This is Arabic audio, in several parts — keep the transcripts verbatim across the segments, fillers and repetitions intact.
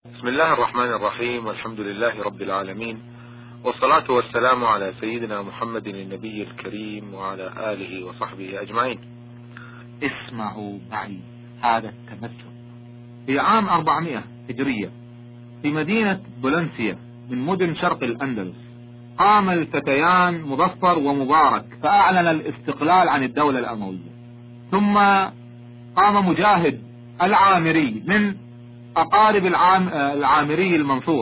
بسم الله الرحمن الرحيم، والحمد لله رب العالمين، والصلاة والسلام على سيدنا محمد النبي الكريم وعلى آله وصحبه أجمعين. اسمعوا معي هذا التمثل. في عام أربعمائة هجرية في مدينة بولنسيا من مدن شرق الأندلس قام الفتيان مظفر ومبارك فأعلن الاستقلال عن الدولة الأموية. ثم قام مجاهد العامري من أقارب العام العامري المنصور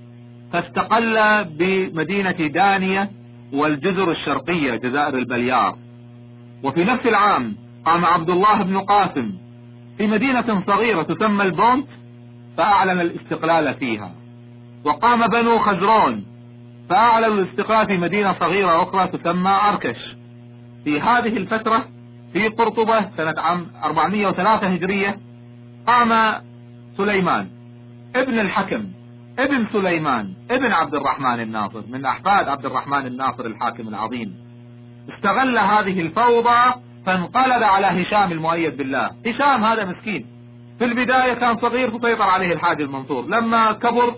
فاستقل بمدينة دانية والجزر الشرقية جزائر البليار. وفي نفس العام قام عبد الله بن قاسم في مدينة صغيرة تسمى البونت فأعلن الاستقلال فيها. وقام بنو خزرون فأعلنوا الاستقلال في مدينة صغيرة أخرى تسمى أركش. في هذه الفترة في قرطبة سنة عام أربعمائة وثلاثة هجرية قام سليمان ابن الحكم ابن سليمان ابن عبد الرحمن الناصر من أحفاد عبد الرحمن الناصر الحاكم العظيم. استغل هذه الفوضى فانقلب على هشام المؤيد بالله. هشام هذا مسكين في البداية كان صغير تسيطر عليه الحاج المنصور، لما كبر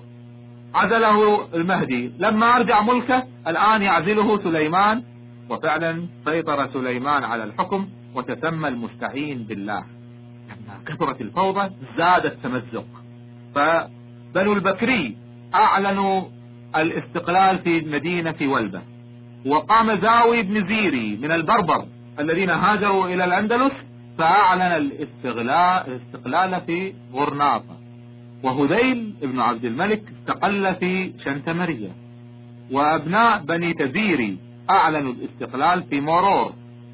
عزله المهدي، لما أرجع ملكه الآن يعزله سليمان، وفعلا سيطر سليمان على الحكم وتسمى المستعين بالله. لما كثرت الفوضى زاد التمزق، فبنو البكري أعلنوا الاستقلال في مدينة ولبة. وقام زاوي بن زيري من البربر الذين هاجروا إلى الأندلس فأعلن الاستقلال في غرناطة. وهذيل ابن عبد الملك استقل في شنتمرية. وأبناء بني تزيري أعلنوا الاستقلال في مورور.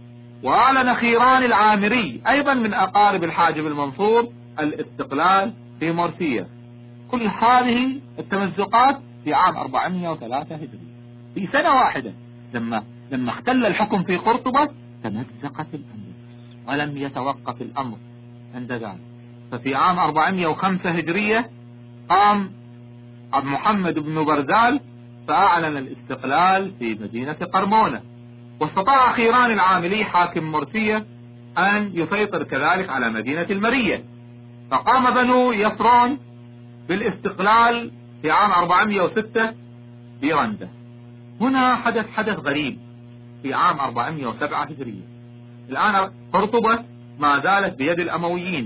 وأعلن خيران العامري أيضا من أقارب الحاجب المنصور الاستقلال في مرسية. كل هذه التمزقات في عام أربعمائة وثلاثة هجري. في سنة واحدة لما لما اختل الحكم في قرطبة تمزقت الأندلس ولم يتوقف الأمر عند ذلك. ففي عام أربعمائة وخمسة هجرية قام عبد محمد بن برزال فأعلن الاستقلال في مدينة قرمونة. واستطاع خيران العاملي حاكم مرسية أن يسيطر كذلك على مدينة المرية. فقام بنو يسرون بالاستقلال في عام أربعمائة وستة برندة. هنا حدث حدث غريب في عام أربعمائة وسبعة هجرية. الآن قرطبة ما زالت بيد الأمويين،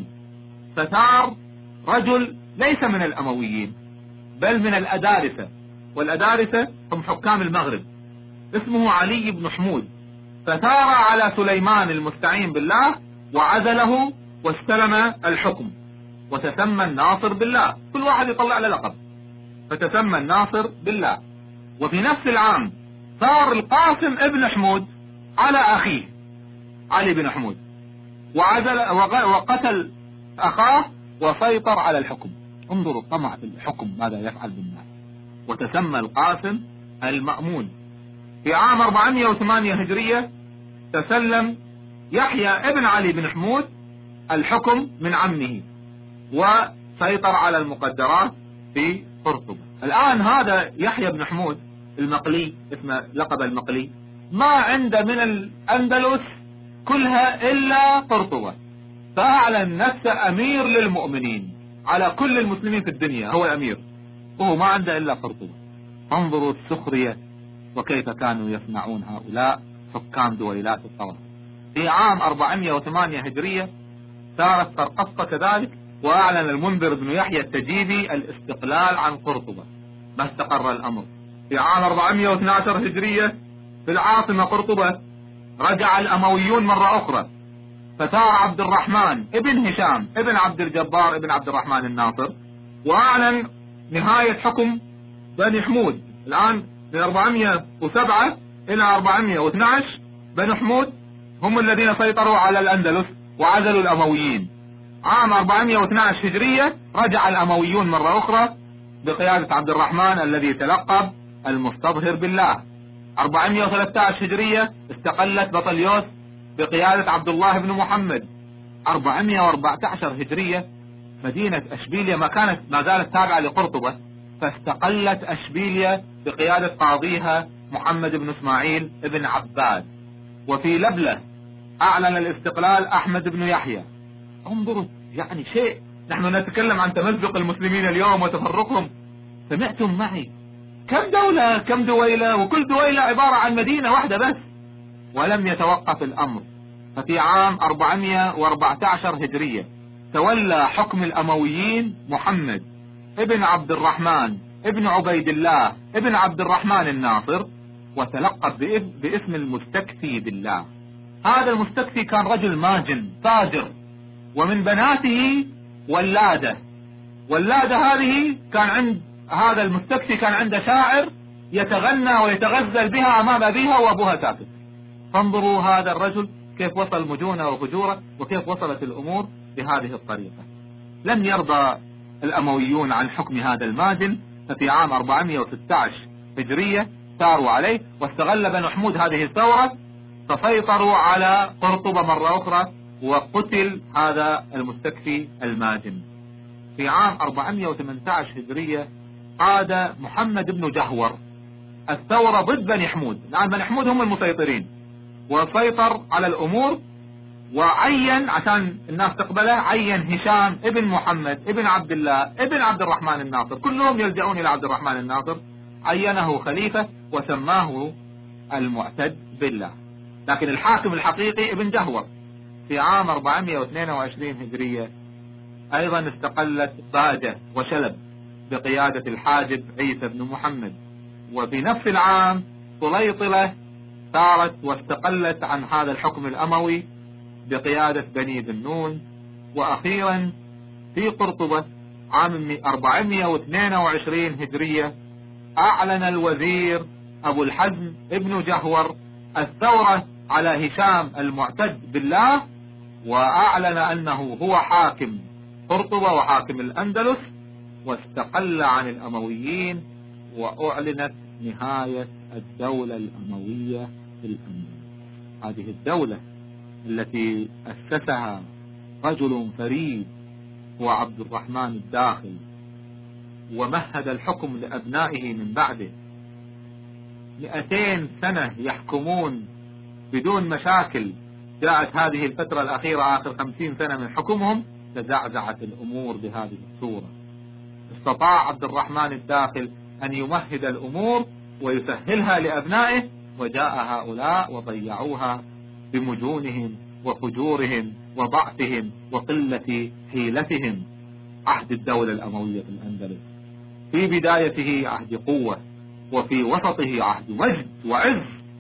فثار رجل ليس من الأمويين بل من الأدارسة، والأدارسة هم حكام المغرب، اسمه علي بن حمود. فثار على سليمان المستعين بالله وعزله واستلم الحكم وتسمى الناصر بالله. كل واحد يطلع له لقب فتسمى الناصر بالله. وفي نفس العام ثار القاسم ابن حمود على أخيه علي بن حمود وعزل وقتل أخاه وسيطر على الحكم. انظروا الطمع في الحكم ماذا يفعل بالناس. وتسمى القاسم المأمون. في عام أربعمائة وثمانية هجرية تسلم يحيى ابن علي بن حمود الحكم من عمه وسيطر على المقدرات في قرطبة. الآن هذا يحيى بن حمود المقلي، اسمه لقب المقلي، ما عنده من الأندلس كلها إلا قرطبة، فأعلن نفسه أمير للمؤمنين على كل المسلمين في الدنيا، هو أمير وهو ما عنده إلا قرطبة. انظروا السخرية وكيف كانوا يصنعون هؤلاء حكام دويلات الثورة. في عام أربعمائة وثمانية هجرية ثارت قرقصة كذلك، وأعلن المنذر بن يحيى التجيبي الاستقلال عن قرطبة. ما استقر الأمر. في عام أربعمائة واثني عشر هجرية في العاصمة قرطبة رجع الأمويون مرة أخرى، فثار عبد الرحمن ابن هشام ابن عبد الجبار ابن عبد الرحمن الناصر وأعلن نهاية حكم بني حمود. الآن من أربعمائة وسبعة إلى أربعمائة واثني عشر بني حمود هم الذين سيطروا على الأندلس وعزلوا الأمويين. عام أربعمائة واثني عشر هجرية رجع الأمويون مرة أخرى بقيادة عبد الرحمن الذي تلقب المستظهر بالله. أربعمائة وثلاثة عشر هجرية استقلت بطليوس بقيادة عبد الله بن محمد. أربعمائة وأربعة عشر هجرية مدينة أشبيلية ما كانت ما زالت تابعة لقرطبة، فاستقلت أشبيلية بقيادة قاضيها محمد بن اسماعيل بن عباد. وفي لبلة أعلن الاستقلال أحمد بن يحيى. انظروا يعني شيء نحن نتكلم عن تمزق المسلمين اليوم وتفرقهم. سمعتم معي كم دولة كم دويلة، وكل دويلة عبارة عن مدينة واحدة بس. ولم يتوقف الأمر، ففي عام أربعمائة وأربعة عشر هجرية تولى حكم الأمويين محمد ابن عبد الرحمن ابن عبيد الله ابن عبد الرحمن الناصر، وتلقب باسم المستكفي بالله. هذا المستكفي كان رجل ماجن تاجر، ومن بناته ولادة. ولادة هذه كان عند هذا المستكفي كان عنده شاعر يتغنى ويتغزل بها أمام أبيها وأبوها ساكت. فانظروا هذا الرجل كيف وصل مجونه وفجوره، وكيف وصلت الأمور بهذه الطريقة. لم يرضى الأمويون عن حكم هذا الماجن، ففي عام أربعمائة وستة عشر هجرية ثاروا عليه، واستغل بنو حمود هذه الثورة فسيطروا على قرطبة مرة أخرى، وقتل هذا المستكفي الماجن. في عام أربعمائة وثمانية عشر هجرية قاد محمد بن جهور الثورة ضد بني حمود. الآن بني حمود هم المسيطرين، وسيطر على الأمور، وعين عشان الناس تقبله عين هشام ابن محمد ابن عبد الله ابن عبد الرحمن الناصر، كلهم يلجؤون إلى عبد الرحمن الناصر، عينه خليفة وسماه المعتد بالله. لكن الحاكم الحقيقي ابن جهور. في عام أربعمائة واثنين وعشرين هجرية أيضا استقلت باجة وشلب بقيادة الحاجب عيسى بن محمد. وفي نفس العام سليطلة ثارت واستقلت عن هذا الحكم الأموي بقيادة بني ذنون. وأخيرا في قرطبة عام أربعمائة واثنين وعشرين هجرية أعلن الوزير أبو الحزم ابن جهور الثورة على هشام المعتد بالله، وأعلن أنه هو حاكم قرطبة وحاكم الأندلس، واستقل عن الأمويين، وأعلنت نهاية الدولة الأموية في الأندلس. هذه الدولة التي أسسها رجل فريد هو عبد الرحمن الداخل، ومهد الحكم لأبنائه من بعده، مئتين سنة يحكمون بدون مشاكل. جاءت هذه الفترة الأخيرة آخر خمسين سنة من حكمهم تزعزعت الأمور بهذه الصورة. استطاع عبد الرحمن الداخل أن يمهد الأمور ويسهلها لأبنائه، وجاء هؤلاء وضيعوها بمجونهم وفجورهم وضعفهم وقلة حيلتهم. عهد الدولة الأموية في الأندلس في بدايته عهد قوة، وفي وسطه عهد مجد وعز،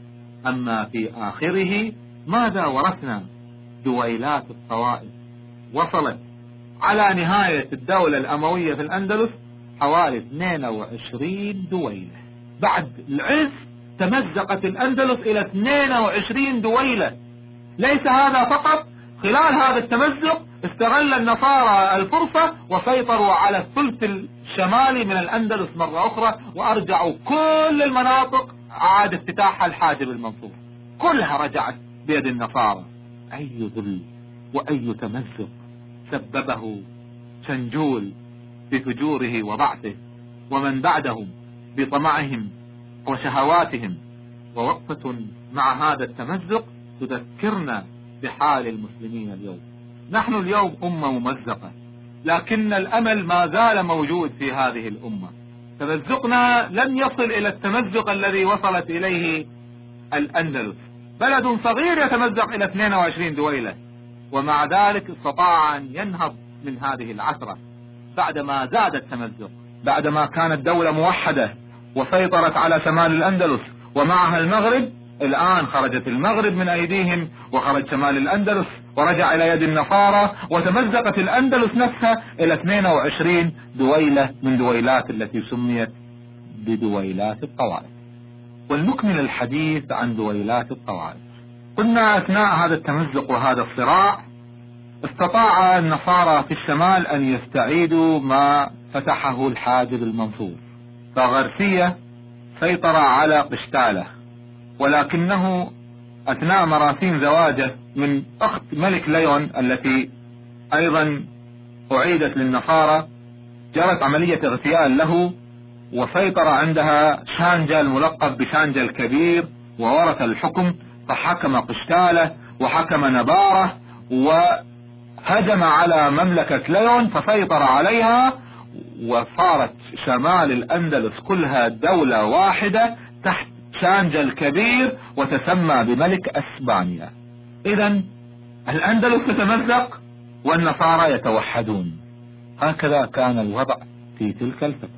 أما في آخره ماذا ورثنا؟ دويلات الطوائف. وصلت على نهاية الدولة الأموية في الأندلس حوالي اثنين وعشرين دويلة. بعد العز تمزقت الأندلس إلى اثنين وعشرين دويلة. ليس هذا فقط، خلال هذا التمزق استغل النصارى الفرصة وسيطروا على الثلث الشمالي من الأندلس مرة أخرى، وأرجعوا كل المناطق عاد افتتاحها الحاجب المنصور، كلها رجعت بيد النصارى. أي ذل وأي تمزق سببه شنجول بفجوره وضعفه، ومن بعدهم بطمعهم وشهواتهم. ووقفة مع هذا التمزق تذكرنا بحال المسلمين اليوم. نحن اليوم أمة ممزقة، لكن الأمل ما زال موجود في هذه الأمة. تمزقنا لم يصل إلى التمزق الذي وصلت إليه الأندلس، بلد صغير يتمزق إلى اثنين وعشرين دويلة، ومع ذلك استطاع أن ينهض من هذه العثرة بعدما زاد التمزق، بعدما كانت دولة موحدة وسيطرت على شمال الأندلس ومعها المغرب. الآن خرجت المغرب من أيديهم، وخرج شمال الأندلس ورجع إلى يد النصارى، وتمزقت الأندلس نفسها إلى اثنين وعشرين دويلة من دويلات التي سميت بدويلات الطوائف. ولنكمل الحديث عن دويلات الطوائف. قلنا أثناء هذا التمزق وهذا الصراع استطاع النصارى في الشمال أن يستعيدوا ما فتحه الحاجب المنصور. فغرسية سيطر على قشتالة، ولكنه أثناء مراسيم زواجه من أخت ملك ليون التي أيضا أعيدت للنصارى جرت عملية اغتيال له، وسيطر عندها شانجا الملقب بشانجا الكبير وورث الحكم، فحكم قشتالة وحكم نبارة هجم على مملكة ليون فسيطر عليها، وصارت شمال الأندلس كلها دولة واحدة تحت شانجا الكبير، وتسمى بملك أسبانيا. إذن الأندلس تتمزق والنصارى يتوحدون. هكذا كان الوضع في تلك الفترة.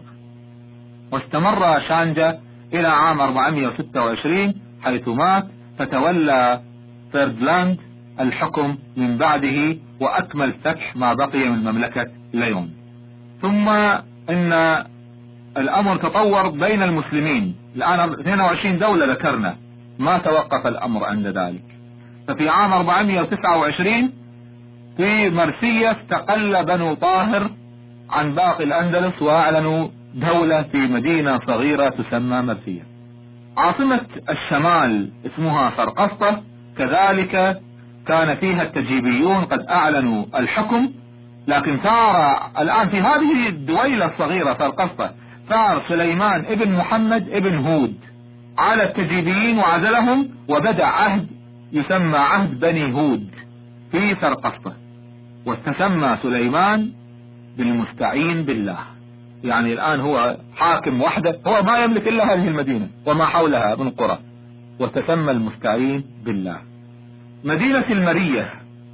واستمر شانجا إلى عام أربعمائة وستة وعشرين حيث مات، فتولى فردلاند الحكم من بعده وأكمل فتح ما بقي من مملكة ليون. ثم إن الأمر تطور بين المسلمين، الآن اثنين وعشرين دولة ذكرنا، ما توقف الأمر عند ذلك. ففي عام أربعمائة وتسعة وعشرين في مرسية استقل بنو طاهر عن باقي الأندلس وأعلنوا دولة في مدينة صغيرة تسمى مرسية. عاصمة الشمال اسمها سرقسطة، كذلك كان فيها التجيبيون قد أعلنوا الحكم، لكن ثار الآن في هذه الدويلة الصغيرة سرقسطة ثار سليمان ابن محمد ابن هود على التجيبيين وعزلهم، وبدأ عهد يسمى عهد بني هود في سرقسطة، وتسمى سليمان بالمستعين بالله. يعني الآن هو حاكم وحده، هو ما يملك إلا هذه المدينة وما حولها من قرى، وتسمى المستعين بالله. مدينة المرية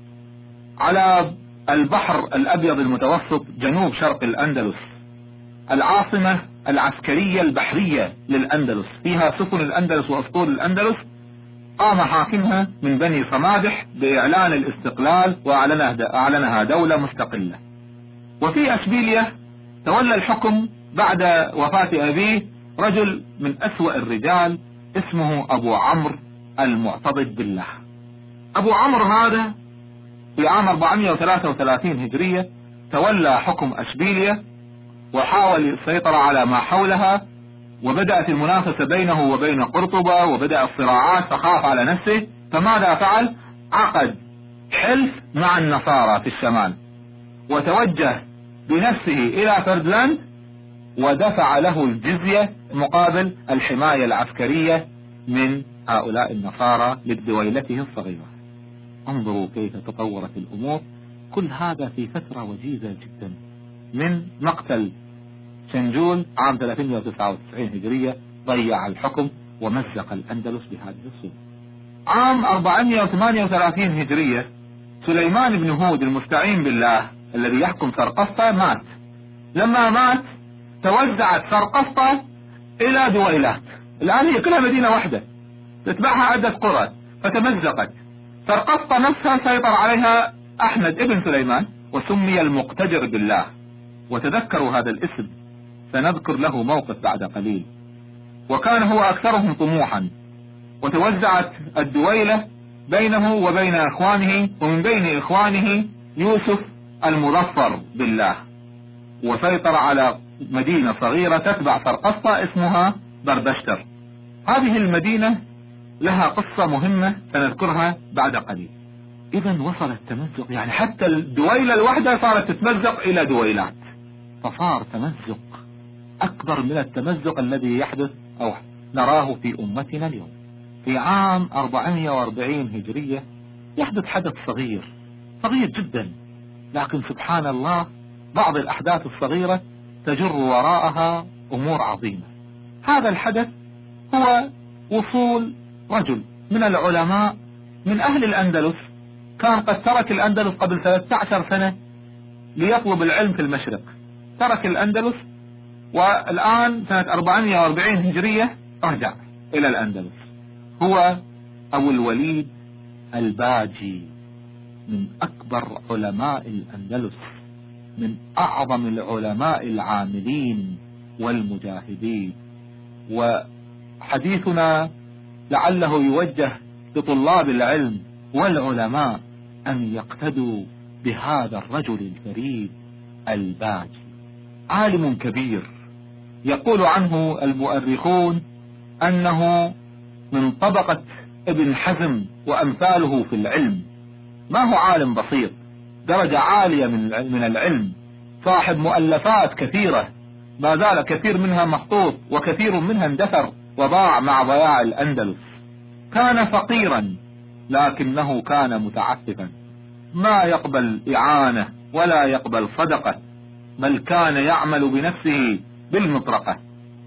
على البحر الأبيض المتوسط جنوب شرق الأندلس، العاصمة العسكرية البحرية للأندلس، فيها سفن الأندلس وأسطول الأندلس. قام حاكمها من بني صمادح بإعلان الاستقلال وأعلنها دولة مستقلة. وفي أشبيلية تولى الحكم بعد وفاة أبيه رجل من أسوأ الرجال اسمه أبو عمرو المعتضد بالله. أبو عمرو هذا في عام أربعمائة وثلاثة وثلاثين هجرية تولى حكم أشبيلية وحاول السيطرة على ما حولها، وبدأت المنافسة بينه وبين قرطبة، وبدأ الصراعات، فخاف على نفسه. فماذا فعل؟ عقد حلف مع النصارى في الشمال، وتوجه بنفسه إلى فردلاند ودفع له الجزية مقابل الحماية العسكرية من هؤلاء النصارى لدويلته الصغيرة. انظروا كيف تطورت الأمور، كل هذا في فترة وجيزة جدا من مقتل شنجول عام ثلاثمائة وتسعة وتسعين هجرية، ضيع الحكم ومزق الأندلس بهذه الصورة. عام أربعمائة وثمانية وثلاثين هجرية سليمان بن هود المستعين بالله الذي يحكم سرقسطة مات. لما مات توزعت سرقسطة إلى دويلات، الآن هي كلها مدينة واحدة تتبعها عدة قرى، فتمزقت. سرقسطة نفسها سيطر عليها أحمد ابن سليمان وسمي المقتدر بالله، وتذكروا هذا الاسم، سنذكر له موقف بعد قليل. وكان هو أكثرهم طموحا، وتوزعت الدويلة بينه وبين إخوانه، ومن بين إخوانه يوسف المظفر بالله، وسيطر على مدينة صغيرة تتبع سرقسطة اسمها بردشتر. هذه المدينة لها قصة مهمة سنذكرها بعد قليل. إذا وصل التمزق، يعني حتى الدويلة الواحدة صارت تتمزق إلى دويلات، فصار تمزق أكبر من التمزق الذي يحدث أو نراه في أمتنا اليوم. في عام أربعمائة وأربعين هجرية يحدث حدث صغير صغير جدا، لكن سبحان الله بعض الأحداث الصغيرة تجر وراءها أمور عظيمة. هذا الحدث هو وصول رجل من العلماء من أهل الأندلس، كان قد ترك الأندلس قبل ثلاثة عشر سنة ليطلب العلم في المشرق، ترك الأندلس والآن سنة أربعمائة وأربعين هجرية رجع إلى الأندلس. هو أبو الوليد الباجي، من أكبر علماء الأندلس، من أعظم العلماء العاملين والمجاهدين. وحديثنا لعله يوجه لطلاب العلم والعلماء أن يقتدوا بهذا الرجل الفريد الباجي، عالم كبير. يقول عنه المؤرخون أنه من طبقة ابن حزم وأمثاله في العلم، ما هو عالم بسيط، درجة عالية من العلم، صاحب مؤلفات كثيرة ما زال كثير منها مخطوط وكثير منها اندثر وضاع مع ضياع الأندلس. كان فقيرا لكنه كان متعففا، ما يقبل إعانة ولا يقبل صدقة، بل كان يعمل بنفسه بالمطرقة.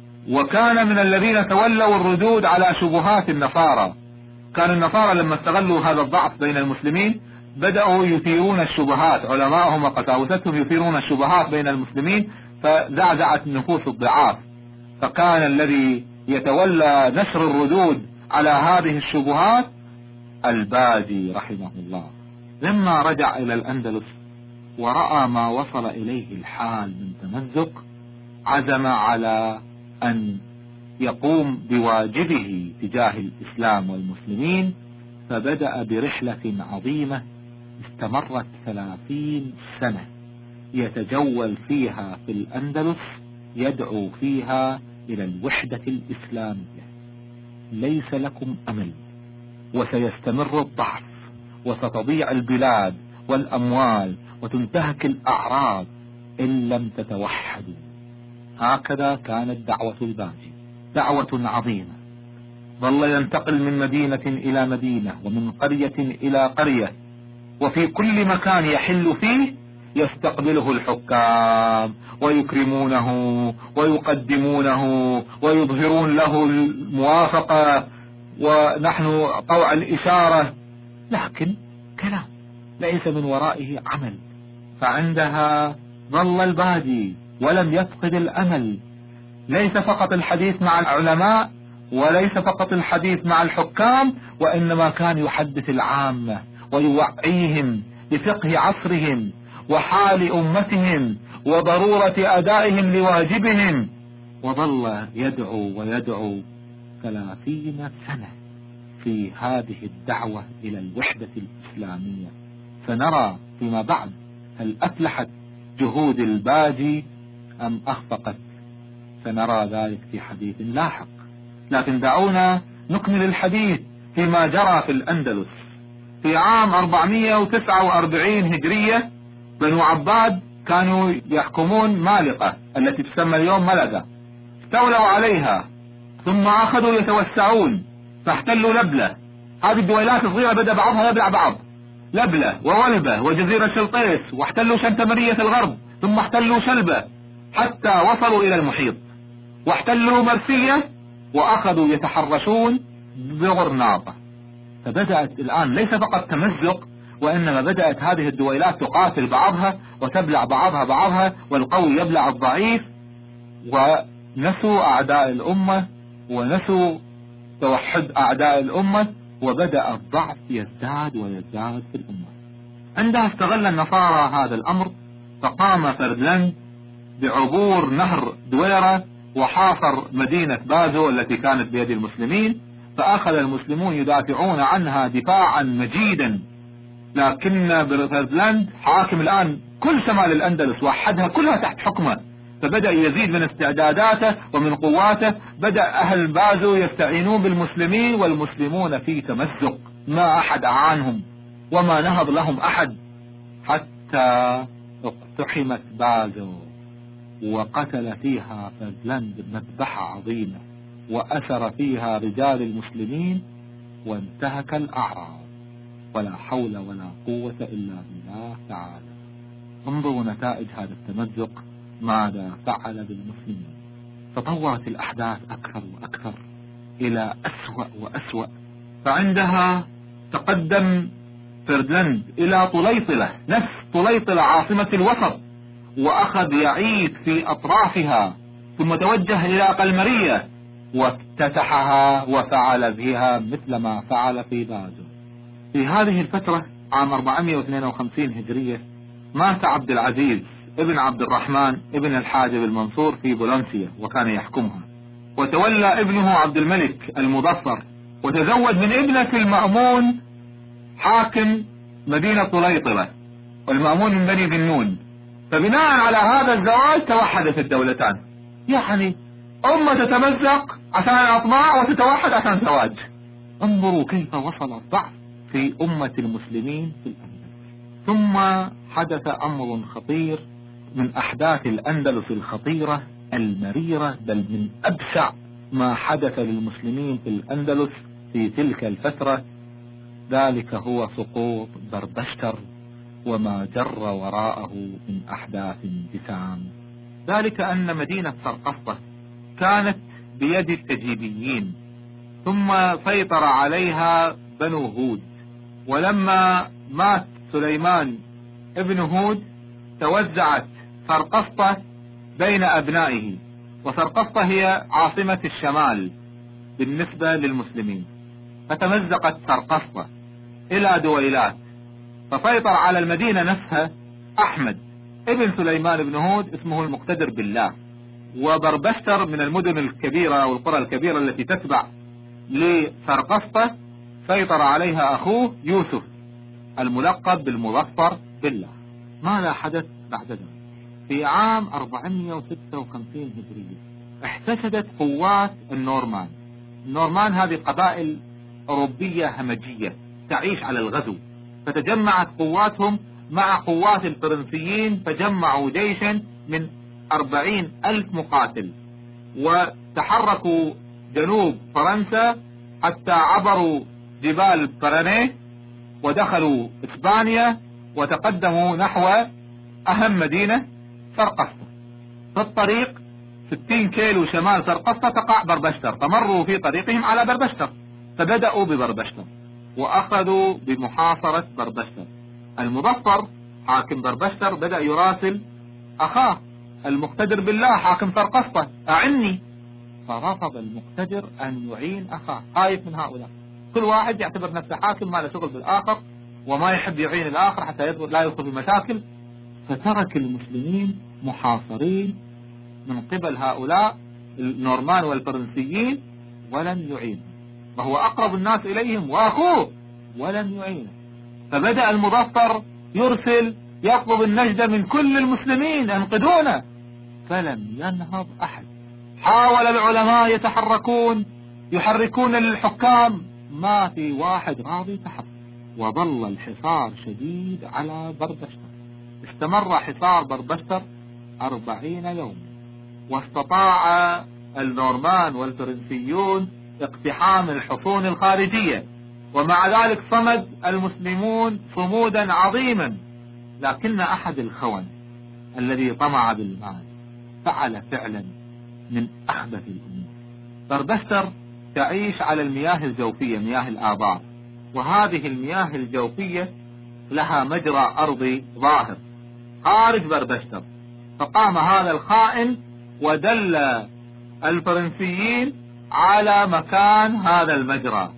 وكان من الذين تولوا الردود على شبهات النصارى. كان النصارى لما استغلوا هذا الضعف بين المسلمين بدأوا يثيرون الشبهات، علماءهم وقساوستهم يثيرون الشبهات بين المسلمين، فزعزعت نفوس الضعاف. فكان الذي يتولى نشر الردود على هذه الشبهات الباجي رحمه الله. لما رجع إلى الأندلس ورأى ما وصل إليه الحال من تمزق، عزم على أن يقوم بواجبه تجاه الإسلام والمسلمين، فبدأ برحلة عظيمة استمرت ثلاثين سنة يتجول فيها في الأندلس، يدعو فيها إلى الوحدة الإسلامية. ليس لكم أمل، وسيستمر الضعف، وستضيع البلاد والأموال، وتنتهك الأعراض إن لم تتوحدوا. هكذا كانت دعوة الباجي، دعوة عظيمة. ظل ينتقل من مدينة إلى مدينة، ومن قرية إلى قرية، وفي كل مكان يحل فيه يستقبله الحكام ويكرمونه ويقدمونه ويظهرون له الموافقة ونحن طوع الإشارة، لكن كلام ليس من ورائه عمل. فعندها ظل الباجي ولم يفقد الأمل، ليس فقط الحديث مع العلماء وليس فقط الحديث مع الحكام، وإنما كان يحدث العامة ويوعيهم بفقه عصرهم وحال أمتهم وضرورة أدائهم لواجبهم. وظل يدعو ويدعو ثلاثين سنة في هذه الدعوة إلى الوحدة الإسلامية. فنرى فيما بعد هل أفلحت جهود الباجي أم أخفقت، سنرى ذلك في حديث لاحق. لكن دعونا نكمل الحديث فيما جرى في الأندلس. في عام أربعمائة وتسعة وأربعين هجرية بنو عباد كانوا يحكمون مالقة التي تسمى اليوم ملقا، استولوا عليها ثم أخذوا يتوسعون فاحتلوا لبلة. هذه الدويلات الصغيرة بدأ بعضها يبلع بعض، لبلة وولبة وجزيرة شلطيس، واحتلوا شنتمرية الغرب، ثم احتلوا شلبة حتى وصلوا إلى المحيط، واحتلوا مرسية وأخذوا يتحرشون بغرناطة. فبدأت الآن ليس فقط تمزق، وإنما بدأت هذه الدويلات تقاتل بعضها وتبلع بعضها بعضها، والقوي يبلع الضعيف، ونسوا أعداء الأمة ونسوا توحد أعداء الأمة، وبدأ الضعف يزداد ويزداد في الأمة. عندها استغل النصارى هذا الأمر، فقام فردلاند بعبور نهر دويرة وحاصر مدينة بازو التي كانت بيد المسلمين، فأخذ المسلمون يدافعون عنها دفاعا مجيدا. لكن فردلاند حاكم الآن كل شمال الأندلس، وحدها كلها تحت حكمه، فبدأ يزيد من استعداداته ومن قواته. بدأ أهل بازو يستعينون بالمسلمين، والمسلمون في تمزق، ما أحد أعانهم وما نهض لهم أحد، حتى اقتحمت بازو وقتل فيها فردلاند مذبحة عظيمة، وأسر فيها رجال المسلمين وانتهك الأعراض. ولا حول ولا قوة إلا بالله تعالى. انظروا نتائج هذا التمزق ماذا فعل بالمسلمين. تطورت الأحداث أكثر وأكثر إلى أسوأ وأسوأ. فعندها تقدم فردلاند إلى طليطلة، نفس طليطلة عاصمة الوسط، وأخذ يعيد في أطرافها، ثم توجه إلى قلمرية وافتتحها وفعل بها مثل ما فعل في بازو. في هذه الفترة عام أربعمائة واثنين وخمسين هجرية مات عبد العزيز ابن عبد الرحمن ابن الحاجب المنصور في بولنسيا وكان يحكمها، وتولى ابنه عبد الملك المظفر، وتزوج من ابنة المأمون حاكم مدينة طليطلة، والمأمون من بني ذنون. فبناء على هذا الزواج توحدت الدولتان، يعني أمة تتمزق عشان أطماع وتتوحد عشان زواج. انظروا كيف وصل الضعف في أمة المسلمين في الأندلس. ثم حدث أمر خطير من أحداث الأندلس الخطيرة المريرة، بل من أبشع ما حدث للمسلمين في الأندلس في تلك الفترة. ذلك هو سقوط بربشتر وما جر وراءه من أحداث جسام. ذلك أن مدينة سرقسطة كانت بيد التجيبيين، ثم سيطر عليها بنو هود، ولما مات سليمان ابن هود توزعت سرقسطة بين أبنائه، وسرقسطة هي عاصمة الشمال بالنسبة للمسلمين، فتمزقت سرقسطة إلى دويلات، فسيطر على المدينة نفسها أحمد ابن سليمان بن هود اسمه المقتدر بالله. وبربشتر من المدن الكبيرة والقرى الكبيرة التي تتبع لسرقسطة سيطر عليها أخوه يوسف الملقب بالمظفر بالله. ماذا حدث بعد ذلك؟ في عام أربعمائة وستة وخمسين هجرية احتشدت قوات النورمان. النورمان هذه قبائل أوروبية همجية تعيش على الغزو، فتجمعت قواتهم مع قوات الفرنسيين، فجمعوا جيشا من أربعين ألف مقاتل، وتحركوا جنوب فرنسا حتى عبروا جبال برانيه ودخلوا إسبانيا وتقدموا نحو أهم مدينة سرقسطة. في الطريق ستين كيلو شمال سرقسطة تقع بربشتر، فمروا في طريقهم على بربشتر، فبدأوا ببربشتر وأخذوا بمحاصرة بربشتر. المظفر حاكم بربشتر بدأ يراسل أخاه المقتدر بالله حاكم سرقسطة أعني، فرفض المقتدر أن يعين أخاه، خايف من هؤلاء، كل واحد يعتبر نفسه حاكم ما له شغل بالآخر وما يحب يعين الآخر حتى لا يدخل في مشاكل، فترك المسلمين محاصرين من قبل هؤلاء النورمان والفرنسيين ولم يعين، وهو أقرب الناس إليهم وأخوه ولم يعينه. فبدأ المظفر يرسل يطلب النجدة من كل المسلمين انقذونا، فلم ينهض أحد. حاول العلماء يتحركون يحركون للحكام، ما في واحد راضي يتحرك، وظل الحصار شديد على بربشتر. استمر حصار بربشتر أربعين يوم، واستطاع النورمان والفرنسيون اقتحام الحصون الخارجية، ومع ذلك صمد المسلمون صمودا عظيما. لكن أحد الخونة الذي طمع بالمال فعل فعلا من أخبث الأمور. بربشتر تعيش على المياه الجوفية، مياه الآبار، وهذه المياه الجوفية لها مجرى أرضي ظاهر خارج بربشتر، فقام هذا الخائن ودل الفرنسيين على مكان هذا المجرى،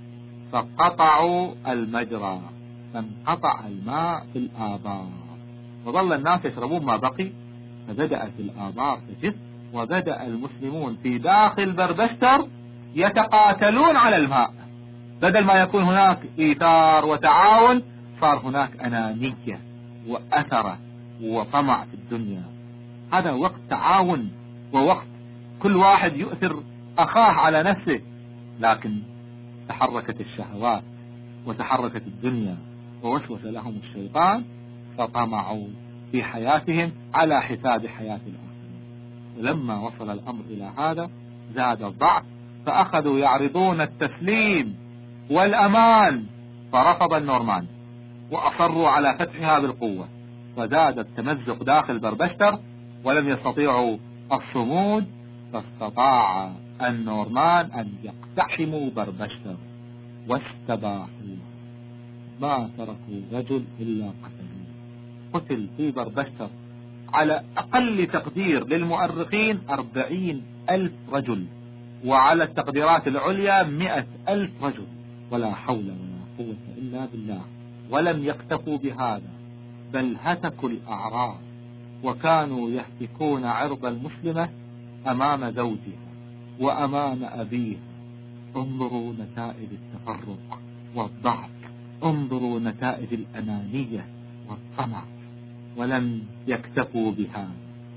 فقطعوا المجرى فانقطع الماء في الآبار، وظل الناس يشربون ما بقي، فبدأت الآبار تجف، وبدأ المسلمون في داخل بربشتر يتقاتلون على الماء. بدل ما يكون هناك إيثار وتعاون صار هناك أنانية وأثرة وطمع في الدنيا. هذا وقت تعاون ووقت كل واحد يؤثر أخاه على نفسه، لكن تحركت الشهوات وتحركت الدنيا ووسوس لهم الشيطان فطمعوا في حياتهم على حساب حياة الآخرين. ولما وصل الأمر إلى هذا زاد الضعف، فأخذوا يعرضون التسليم والأمان، فرفض النورمان وأصروا على فتحها بالقوة، وزاد التمزق داخل بربشتر ولم يستطيعوا الصمود، فاستطاع النورمان أن يقتحموا بربشتر واستباحوا، ما تركوا رجل إلا قتلوه. قتل في بربشتر على أقل تقدير للمؤرخين أربعين ألف رجل، وعلى التقديرات العليا مئة ألف رجل، ولا حول ولا قوة إلا بالله. ولم يكتفوا بهذا، بل هتكوا الأعراض، وكانوا يهتكون عرض المسلمة أمام زوجها وأمام أبيها. انظروا نتائج التفرق والضعف، انظروا نتائج الأنانية والطمع. ولم يكتفوا بهذا،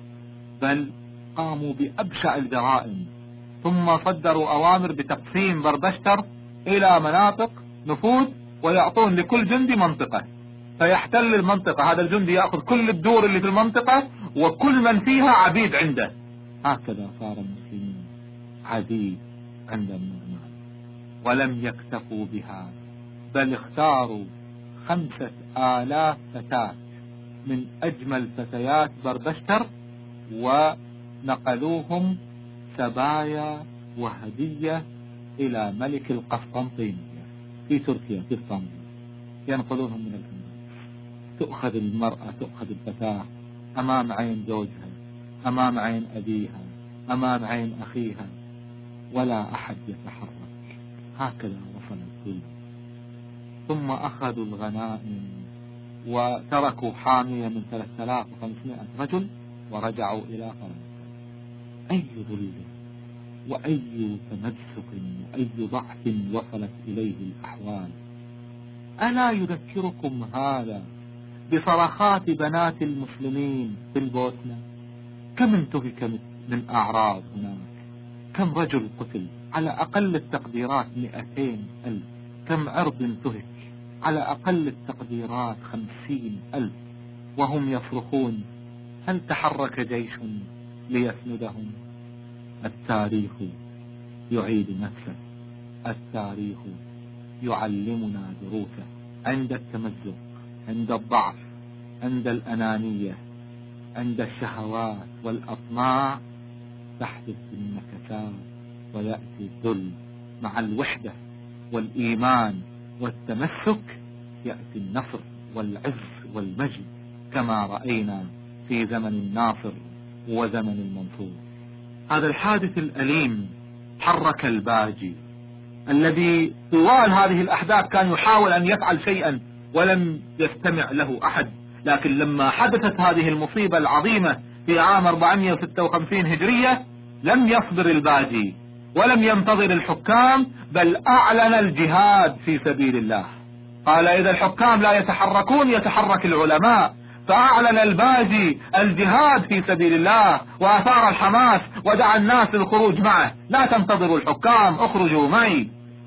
بل قاموا بأبشع الجرائم، ثم صدروا أوامر بتقسيم بربشتر إلى مناطق نفوذ، ويعطون لكل جندي منطقة فيحتل المنطقة. هذا الجندي يأخذ كل الدور اللي في المنطقة وكل من فيها عبيد عنده. هكذا صار المسلمين عبيد عند النورمان. ولم يكتفوا بهذا، بل اختاروا خمسة آلاف فتاة من أجمل فتيات بربشتر ونقلوهم سبايا وهدية إلى ملك القسطنطينية في تركيا في اسطنبول، ينقلونهم من الأندلس. تؤخذ المرأة، تؤخذ الفتاة أمام عين زوجها، أمام عين أبيها، أمام عين أخيها، ولا أحد يتحرك. هكذا وصل الظلم. ثم أخذوا الغنائم وتركوا حامية من ثلاثة آلاف وخمسمائة رجل ورجعوا إلى فرنسا. أي ظلم وأي تمسك وأي ضعف وصلت إليه الأحوال. ألا يذكركم هذا بصرخات بنات المسلمين في البوسنة؟ كم انتهك من أعراض هناك، كم رجل قتل، على أقل التقديرات مئتين ألف، كم عرض انتهك، على أقل التقديرات خمسين ألف، وهم يصرخون هل تحرك جيش ليسندهم؟ التاريخ يعيد نفسه، التاريخ يعلمنا دروسه. عند التمزق، عند الضعف، عند الأنانية، عند الشهوات والأطماع تحدث النكسات ويأتي الذل. مع الوحدة والإيمان والتمسك يأتي النصر والعز والمجد، كما رأينا في زمن الناصر وزمن المنصور. هذا الحادث الأليم حرك الباجي الذي طوال هذه الأحداث كان يحاول أن يفعل شيئا ولم يستمع له أحد، لكن لما حدثت هذه المصيبة العظيمة في عام أربعمائة وستة وخمسين هجرية لم يصبر الباجي ولم ينتظر الحكام، بل أعلن الجهاد في سبيل الله. قال إذا الحكام لا يتحركون يتحرك العلماء، فأعلن الباجي الجهاد في سبيل الله وأثار الحماس ودعا الناس للخروج معه. لا تنتظروا الحكام، اخرجوا معي.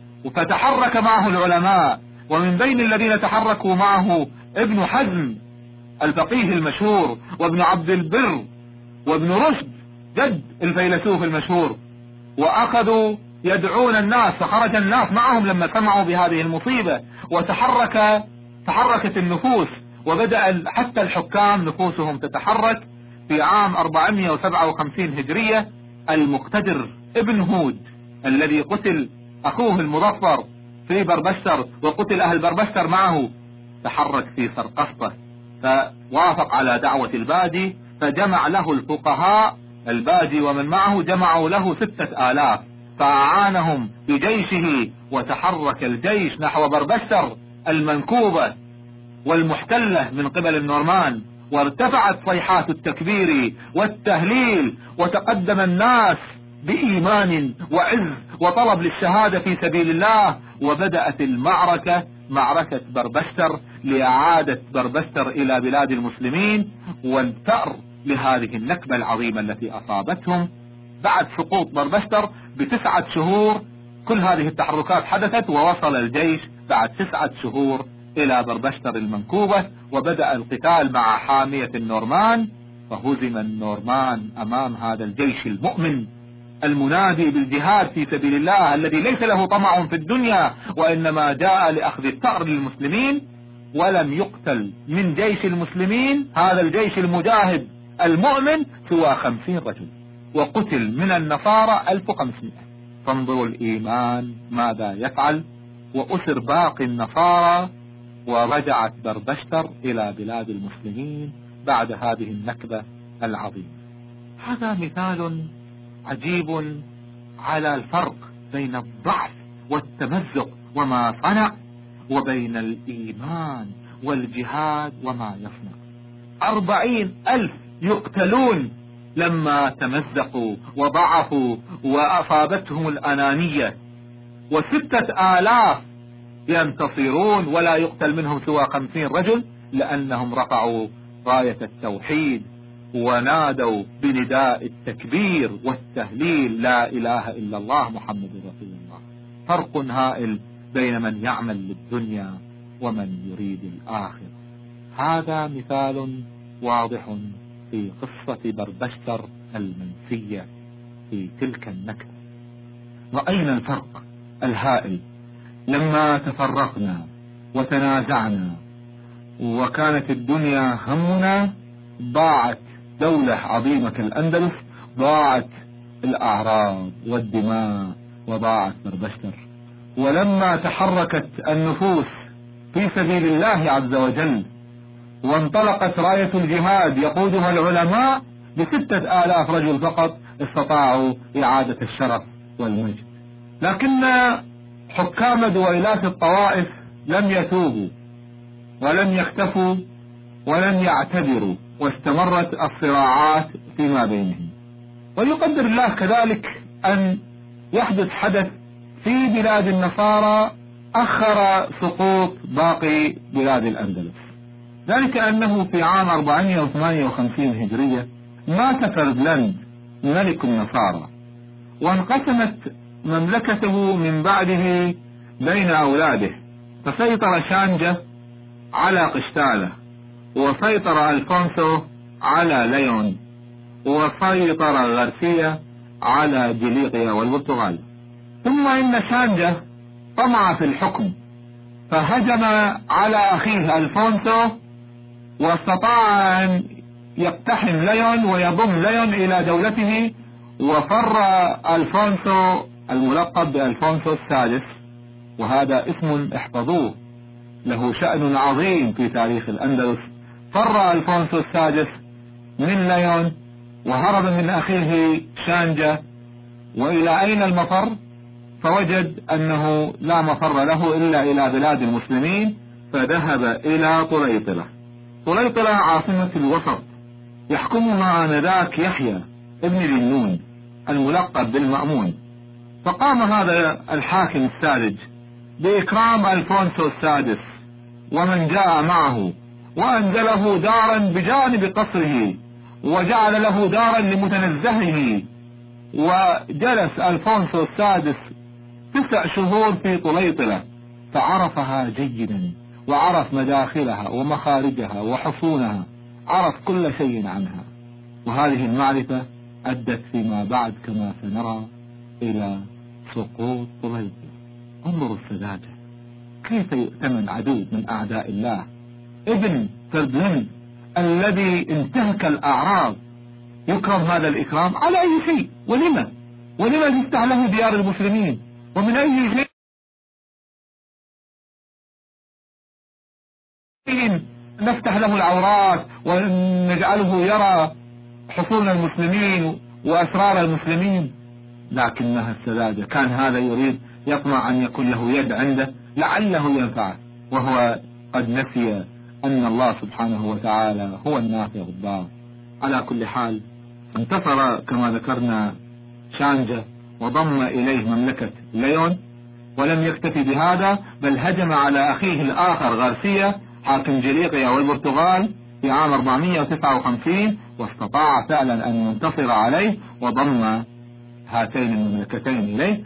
فتحرك معه العلماء، ومن بين الذين تحركوا معه ابن حزم الفقيه المشهور، وابن عبد البر، وابن رشد جد الفيلسوف المشهور. وأخذوا يدعون الناس، فخرج الناس معهم لما سمعوا بهذه المصيبة، وتحرك تحركت النفوس، وبدأ حتى الحكام نفوسهم تتحرك. في عام أربعمائة وسبعة وخمسين هجرية المقتدر ابن هود الذي قتل أخوه المظفر في بربشتر وقتل أهل بربشتر معه تحرك في سرقسطة، فوافق على دعوة الباجي، فجمع له الفقهاء. الباجي ومن معه جمعوا له ستة آلاف، فأعانهم بجيشه، وتحرك الجيش نحو بربشتر المنكوبة والمحتلة من قبل النورمان، وارتفعت صيحات التكبير والتهليل، وتقدم الناس بإيمان وعز وطلب للشهادة في سبيل الله. وبدأت المعركة، معركة بربشتر، لإعادة بربشتر إلى بلاد المسلمين والثأر لهذه النكبة العظيمة التي أصابتهم. بعد سقوط بربشتر بتسعة شهور كل هذه التحركات حدثت، ووصل الجيش بعد تسعة شهور إلى بربشتر المنكوبة، وبدأ القتال مع حامية النورمان، فهزم النورمان أمام هذا الجيش المؤمن المنادي بالجهاد في سبيل الله، الذي ليس له طمع في الدنيا وإنما جاء لأخذ الثأر للمسلمين. ولم يقتل من جيش المسلمين هذا الجيش المجاهد المؤمن سوى خمسين رجل، وقتل من النصارى ألف وخمسمائة. فانظروا الإيمان ماذا يفعل. وأسر باقي النصارى، ورجعت بربشتر إلى بلاد المسلمين بعد هذه النكبة العظيمة. هذا مثال عجيب على الفرق بين الضعف والتمزق وما صنع، وبين الإيمان والجهاد وما يصنع. أربعين ألف يقتلون لما تمزقوا وضعفوا وأصابتهم الأنانية، وستة آلاف ينتصرون ولا يقتل منهم سوى خمسين رجل، لأنهم رفعوا راية التوحيد ونادوا بنداء التكبير والتهليل لا إله إلا الله محمد رسول الله. فرق هائل بين من يعمل للدنيا ومن يريد الآخرة. هذا مثال واضح في قصة بربشتر المنسية في تلك النكبة. رأينا الفرق الهائل لما تفرقنا وتنازعنا وكانت الدنيا همنا، ضاعت دولة عظيمة كالأندلس، ضاعت الأعراض والدماء وضاعت بربشتر. ولما تحركت النفوس في سبيل الله عز وجل وانطلقت راية الجهاد يقودها العلماء بستة آلاف رجل فقط، استطاعوا إعادة الشرف والمجد. لكن حكام دويلات الطوائف لم يتوبوا ولم يختفوا ولم يعتبروا، واستمرت الصراعات فيما بينهم. ويقدر الله كذلك أن يحدث حدث في بلاد النصارى أخر سقوط باقي بلاد الأندلس، ذلك أنه في عام أربعمائة وثمانية وخمسين هجرية مات فردلاند ملك النصارى، وانقسمت مملكته من بعده بين أولاده، فسيطر شانجة على قشتالة، وسيطر ألفونسو على ليون، وسيطر غارسيا على جليقيا والبرتغال. ثم إن شانجة طمع في الحكم فهجم على أخيه ألفونسو، واستطاع أن يقتحم ليون ويضم ليون إلى دولته، وفر ألفونسو الملقب بألفونسو السادس، وهذا اسم احفظوه له شأن عظيم في تاريخ الأندلس. فر ألفونسو السادس من ليون وهرب من أخيه شانجة، وإلى أين المفر؟ فوجد أنه لا مفر له إلا إلى بلاد المسلمين، فذهب إلى طليطلة. طليطلة عاصمة الوسط، يحكمها آنذاك يحيى ابن ذنون الملقب بالمأمون. فقام هذا الحاكم الساذج بإكرام ألفونسو السادس ومن جاء معه، وأنزله دارا بجانب قصره، وجعل له دارا لمتنزهه، وجلس ألفونسو السادس تسع شهور في طليطلة، فعرفها جيدا، وعرف مداخلها ومخارجها وحصونها، عرف كل شيء عنها. وهذه المعرفة أدت فيما بعد كما سنرى إلى سقوط طليطلة. انظروا السذاجة، كيف يؤتمن عدو من أعداء الله، ابن فردلاند الذي انتهك الأعراض يكرم هذا الإكرام على أي شيء؟ ولما؟ ولما تفتح له ديار المسلمين؟ ومن أي شيء نفتح له العورات ونجعله يرى حصول المسلمين وأسرار المسلمين؟ لكنها السذاجة، كان هذا يريد يطمع أن يكون له يد عنده لعله ينفعه، وهو قد نسي أن الله سبحانه وتعالى هو النافع الضار. على كل حال انتصر كما ذكرنا شانجة وضم إليه مملكة ليون، ولم يكتفي بهذا بل هجم على أخيه الآخر غارسيا حاكم جليقيا والبرتغال في عام أربعمائة وتسعة وخمسين، واستطاع فعلا أن ينتصر عليه وضم هاتين المملكتين إليه،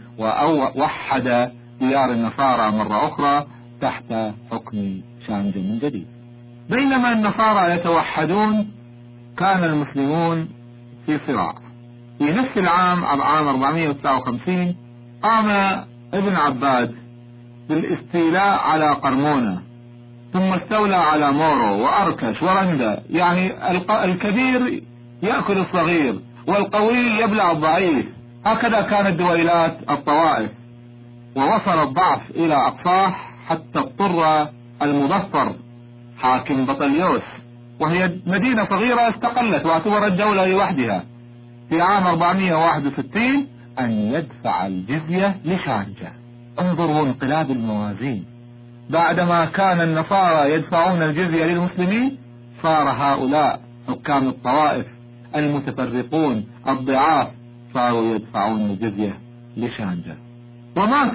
ووحد ديار النصارى مرة أخرى تحت حكم شانجة من جديد. بينما النصارى يتوحدون كان المسلمون في صراع. في نفس العام عام أربعمائة وتسعة وخمسين قام ابن عباد بالاستيلاء على قرمونة، ثم استولى على مورو وأركش ورندا، يعني الكبير يأكل الصغير والقوي يبلع الضعيف. هكذا كانت دويلات الطوائف، ووصل الضعف إلى أقصاه حتى اضطر المظفر حاكم بطليوس، وهي مدينة صغيرة استقلت واعتبرت دولة لوحدها، في عام أربعمائة وواحد وستين أن يدفع الجزية لشانجة. انظروا انقلاب الموازين، بعدما كان النصارى يدفعون الجزية للمسلمين، صار هؤلاء حكام الطوائف المتفرقون الضعاف صاروا يدفعون الجزية لشانجة. ومات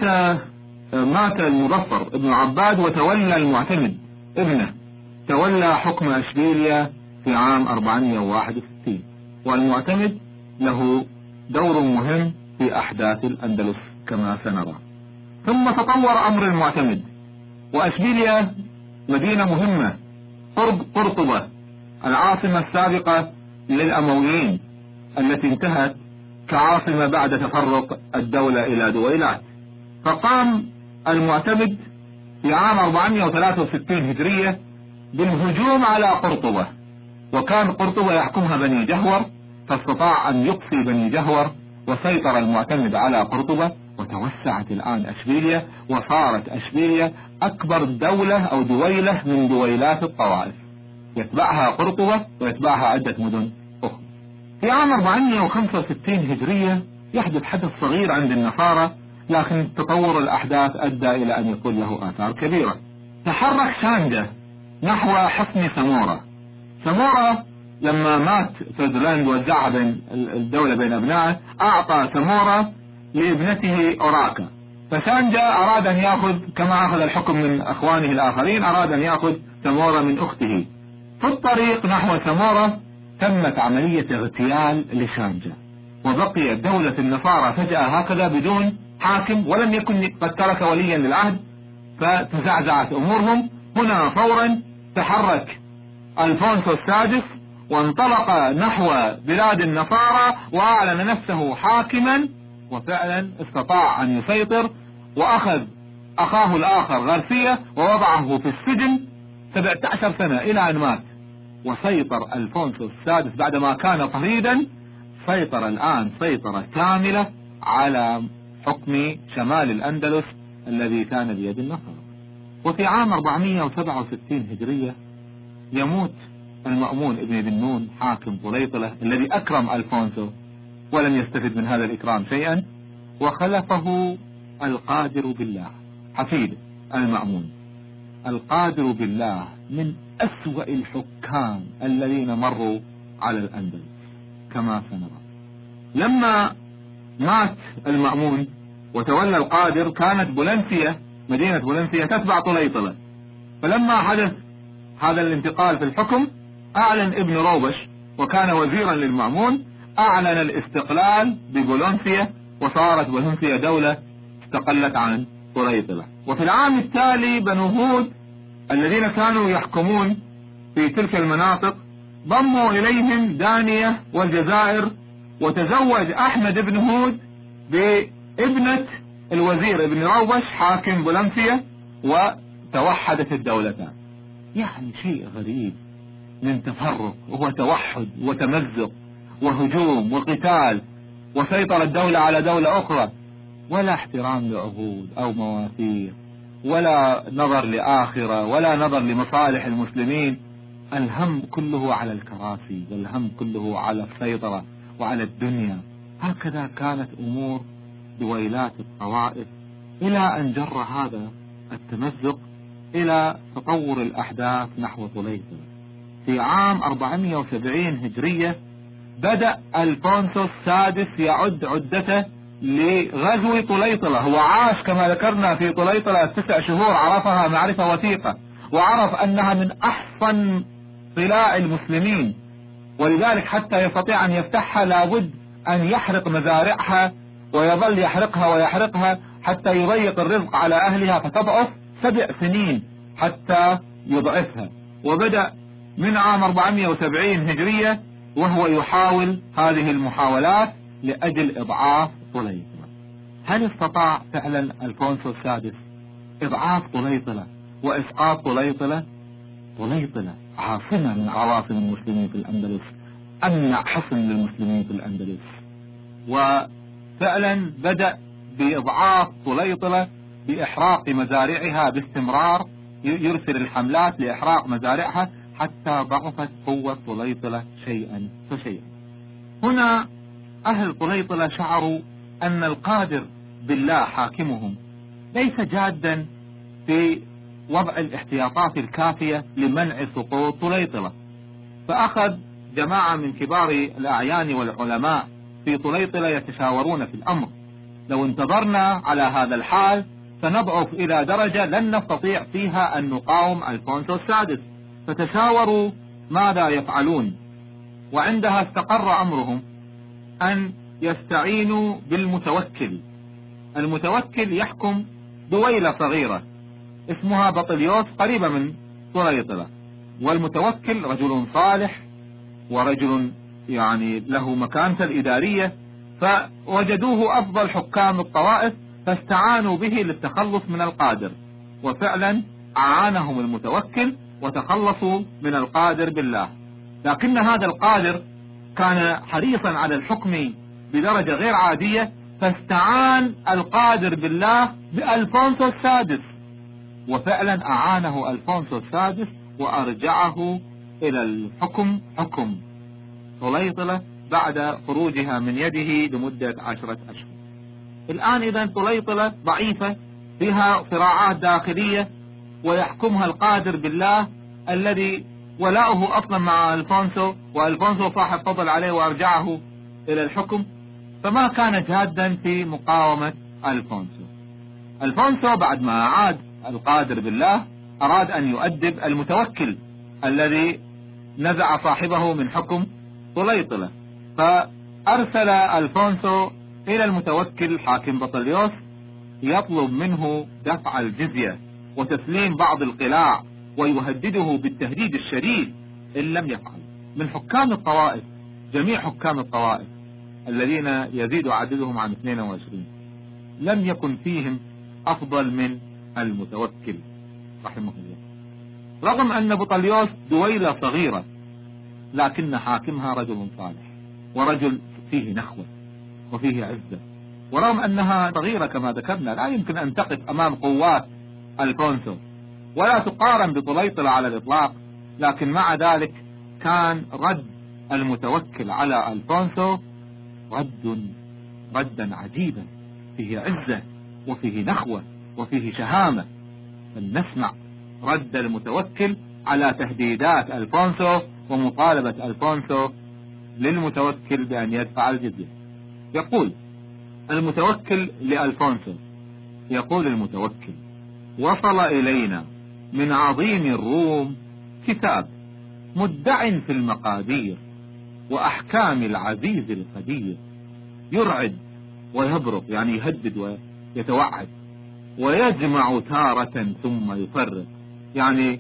مات المظفر ابن عباد، وتولى المعتمد ابنه، تولى حكم أشبيلية في عام أربعمائة وواحد وستين. والمعتمد له دور مهم في أحداث الأندلس كما سنرى. ثم تطور أمر المعتمد، وأشبيلية مدينة مهمة قرب قرطبة العاصمة السابقة للأمويين التي انتهت كعاصمة بعد تفرق الدولة إلى دويلات. فقام المعتمد في عام أربعمائة وثلاثة وستين هجرية بالهجوم على قرطبة، وكان قرطبة يحكمها بني جهور، فاستطاع أن يقصي بني جهور وسيطر المعتمد على قرطبة، وتوسعت الآن أشبيلية، وصارت أشبيلية أكبر دولة أو دويلة من دويلات الطوائف، يتبعها قرطبة ويتبعها عدة مدن أخرى. في عام أربعمائة وخمسة وستين هجرية يحدث حدث صغير عند النصارى، لكن تطور الأحداث أدى إلى أن يكون له آثار كبيرة. تحرك شانجة نحو حصن سمورة. سمورة لما مات فرديناند وزعها بين الدولة بين أبنائه، أعطى سمورة لابنته أوراكا، فشانجة أراد أن يأخذ كما أخذ الحكم من أخوانه الآخرين، أراد أن يأخذ سمورة من أخته. في الطريق نحو سمورة تمت عملية اغتيال لشانجة، وبقيت دولة النصارى فجأة هكذا بدون حاكم، ولم يكن قد ترك وليا للعهد، فتزعزعت أمورهم. هنا فورا تحرك ألفونسو السادس وانطلق نحو بلاد النصارى وأعلن نفسه حاكما، وفعلا استطاع أن يسيطر، وأخذ أخاه الآخر غارسيا ووضعه في السجن سبعة عشر سنة إلى أن مات. وسيطر ألفونسو السادس بعدما كان طريدا، سيطر الآن سيطرة كاملة على حكم شمال الأندلس الذي كان بيد النصارى. وفي عام أربعمائة وسبعة وستين هجرية يموت المأمون ابن بنون حاكم طليطلة الذي أكرم ألفونسو ولم يستفد من هذا الإكرام شيئا، وخلفه القادر بالله حفيد المأمون. القادر بالله من أسوأ الحكام الذين مروا على الأندلس كما سنرى. لما مات المأمون وتولى القادر كانت بولنسيا مدينة بولنسيا تتبع طليطلة، فلما حدث هذا الانتقال في الحكم أعلن ابن روبش وكان وزيرا للمأمون، أعلن الاستقلال ببولنسيا، وصارت بولنسيا دولة استقلت عن طليطلة. وفي العام التالي بنو هود الذين كانوا يحكمون في تلك المناطق ضموا إليهم دانية والجزائر، وتزوج أحمد بن هود بابنة الوزير ابن روبش حاكم بولنسيا، وتوحدت الدولتان. يعني شيء غريب من تفرق وتوحد وتمزق وهجوم وقتال، وسيطر الدولة على دولة أخرى، ولا احترام لعهود أو مواثيق، ولا نظر لآخرة، ولا نظر لمصالح المسلمين. الهم كله على الكراسي، والهم كله على السيطرة وعلى الدنيا. هكذا كانت أمور دويلات الطوائف، إلى أن جر هذا التمزق إلى تطور الأحداث نحو طليطلة. في عام أربعمائة وسبعين هجرية بدأ ألفونسو السادس يعد عدته لغزو طليطلة. هو عاش كما ذكرنا في طليطلة تسع شهور، عرفها معرفة وثيقة، وعرف أنها من أحصن طلاء المسلمين، ولذلك حتى يستطيع أن يفتحها لابد أن يحرق مزارعها، ويظل يحرقها ويحرقها حتى يضيق الرزق على أهلها، فتضعف سبع سنين حتى يضعفها. وبدأ من عام أربعمائة وسبعين هجرية وهو يحاول هذه المحاولات لأجل إضعاف طليطلة. هل استطاع فعلا ألفونسو السادس إضعاف طليطلة وإسقاط طليطلة؟ طليطلة عاصمة من عواصم المسلمين في الأندلس، أمنع حصن للمسلمين في الأندلس، وفعلا بدأ بإضعاف طليطلة بإحراق مزارعها باستمرار، يرسل الحملات لإحراق مزارعها حتى ضعفت قوة طليطلة شيئا فشيئا. هنا أهل طليطلة شعروا أن القادر بالله حاكمهم ليس جادا في وضع الاحتياطات الكافية لمنع سقوط طليطلة، فأخذ جماعة من كبار الأعيان والعلماء في طليطلة يتشاورون في الأمر. لو انتظرنا على هذا الحال سنضعف إلى درجة لن نستطيع فيها أن نقاوم ألفونسو السادس، فتشاوروا ماذا يفعلون. وعندها استقر أمرهم أن يستعينوا بالمتوكل. المتوكل يحكم دويلة صغيرة اسمها بطليوس قريبة من طليطلة، والمتوكل رجل صالح ورجل يعني له مكانته الإدارية، فوجدوه أفضل حكام الطوائف فاستعانوا به للتخلص من القادر، وفعلا أعانهم المتوكل وتخلصوا من القادر بالله. لكن هذا القادر كان حريصا على الحكم بدرجة غير عادية، فاستعان القادر بالله بألفونسو السادس، وفعلا أعانه ألفونسو السادس وأرجعه إلى الحكم حكم طليطلة بعد خروجها من يده لمدة عشرة أشهر. الآن إذا طليطلة ضعيفة، فيها صراعات داخلية، ويحكمها القادر بالله الذي ولاؤه أصلا مع ألفونسو، وألفونسو صاحب فضل عليه وأرجعه إلى الحكم، فما كان جادا في مقاومة ألفونسو. ألفونسو بعد ما عاد القادر بالله أراد أن يؤدب المتوكل الذي نزع صاحبه من حكم طليطلة، فأرسل ألفونسو إلى المتوكل حاكم بطليوس يطلب منه دفع الجزية وتسليم بعض القلاع، ويهدده بالتهديد الشديد إن لم يفعل. من حكام الطوائف، جميع حكام الطوائف الذين يزيد عددهم عن اثنين وعشرين، لم يكن فيهم أفضل من المتوكل رحمه الله. رغم أن بطليوس دويلة صغيرة، لكن حاكمها رجل صالح ورجل فيه نخوة وفيه عزة، ورغم أنها صغيرة كما ذكرنا لا يمكن أن تقف أمام قوات ألفونسو ولا تقارن بطليطلة على الإطلاق، لكن مع ذلك كان رد المتوكل على ألفونسو رد ردا عجيبا، فيه عزة وفيه نخوة وفيه شهامة. فلنسمع رد المتوكل على تهديدات ألفونسو ومطالبة ألفونسو للمتوكل بأن يدفع الجزية. يقول المتوكل لألفونسو، يقول المتوكل: وصل إلينا من عظيم الروم كتاب مدع في المقادير وأحكام العزيز القدير، يرعد ويبرق، يعني يهدد ويتوعد، ويجمع تارة ثم يفرق، يعني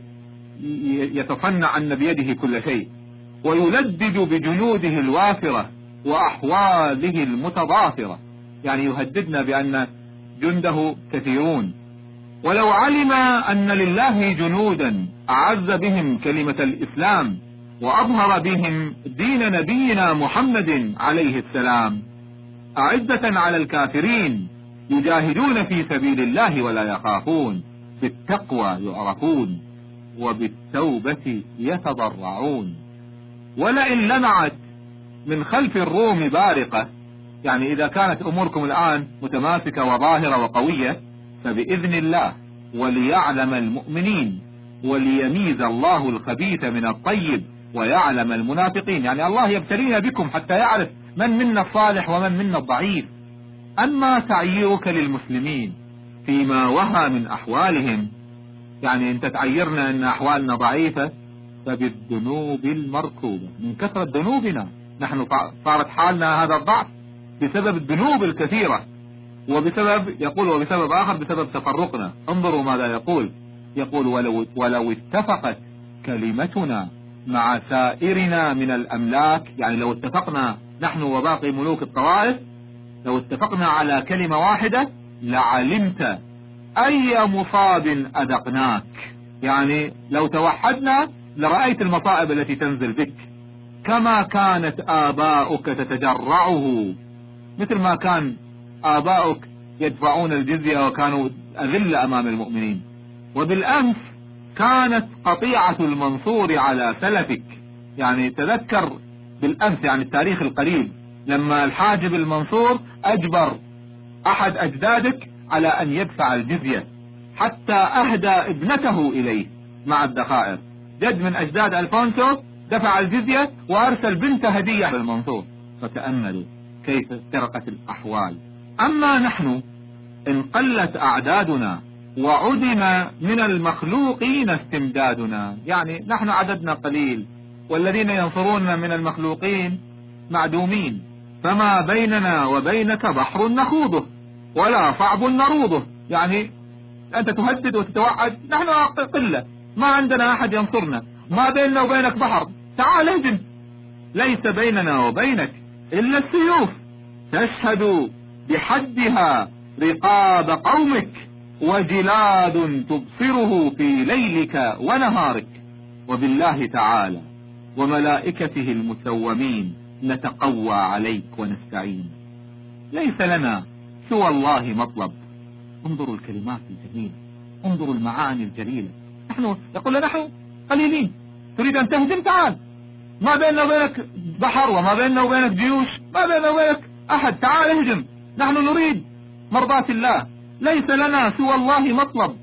يتصنع أن بيده كل شيء، ويلدد بجنوده الوافرة وأحواله المتضافرة، يعني يهددنا بأن جنده كثيرون. ولو علم أن لله جنودا أعز بهم كلمة الإسلام وأظهر بهم دين نبينا محمد عليه السلام، أعزة على الكافرين يجاهدون في سبيل الله ولا يخافون، بالتقوى يعرفون وبالتوبة يتضرعون. ولئن لمعت من خلف الروم بارقة، يعني إذا كانت أموركم الآن متماسكة وظاهرة وقوية فبإذن الله، وليعلم المؤمنين وليميز الله الخبيث من الطيب ويعلم المنافقين، يعني الله يبتلينا بكم حتى يعرف من منا الصالح ومن منا الضعيف. أما تعييرك للمسلمين فيما وهى من أحوالهم، يعني أنت تعيرنا أن أحوالنا ضعيفة، فبالذنوب المركوبة، من كثرة ذنوبنا نحن صارت حالنا هذا الضعف بسبب الذنوب الكثيرة، وبسبب يقول وبسبب آخر بسبب تفرقنا. انظروا ماذا يقول، يقول: ولو, ولو اتفقت كلمتنا مع سائرنا من الأملاك، يعني لو اتفقنا نحن وباقي ملوك الطوائف، لو اتفقنا على كلمة واحدة لعلمت أي مصاب أذقناك، يعني لو توحدنا لرأيت المصائب التي تنزل بك، كما كانت آباؤك تتجرعه، مثل ما كان آباؤك يدفعون الجزية وكانوا أذل أمام المؤمنين. وبالأمس كانت قطيعة المنصور على سلفك، يعني تذكر بالأمس، يعني التاريخ القريب، لما الحاجب المنصور أجبر أحد أجدادك على أن يدفع الجزية حتى أهدى ابنته إليه مع الذخائر. جد من أجداد ألفونسو دفع الجزية وأرسل بنت هدية للمنصور. فتأملوا كيف افترقت الأحوال. أما نحن إن قلت أعدادنا وعدم من المخلوقين استمدادنا، يعني نحن عددنا قليل والذين ينصروننا من المخلوقين معدومين، فما بيننا وبينك بحر نخوضه ولا صعب نروضه، يعني أنت تهدد وتتوعد، نحن قلة ما عندنا أحد ينصرنا، ما بيننا وبينك بحر، تعال اهجم، ليس بيننا وبينك إلا السيوف تشهد بحدها رقاب قومك، وجلاد تبصره في ليلك ونهارك. وبالله تعالى وملائكته المسومين نتقوى عليك ونستعين. ليس لنا سوى الله مطلب. انظروا الكلمات الجميلة، انظروا المعاني الجليلة. نحن يقول لنا نحن قليلين، تريد أن تهزم؟ تعال، ما بيننا وبينك بحر وما بيننا وبينك جيوش، ما بيننا وبينك أحد، تعال اهجم، نحن نريد مرضاة الله. ليس لنا سوى الله مطلب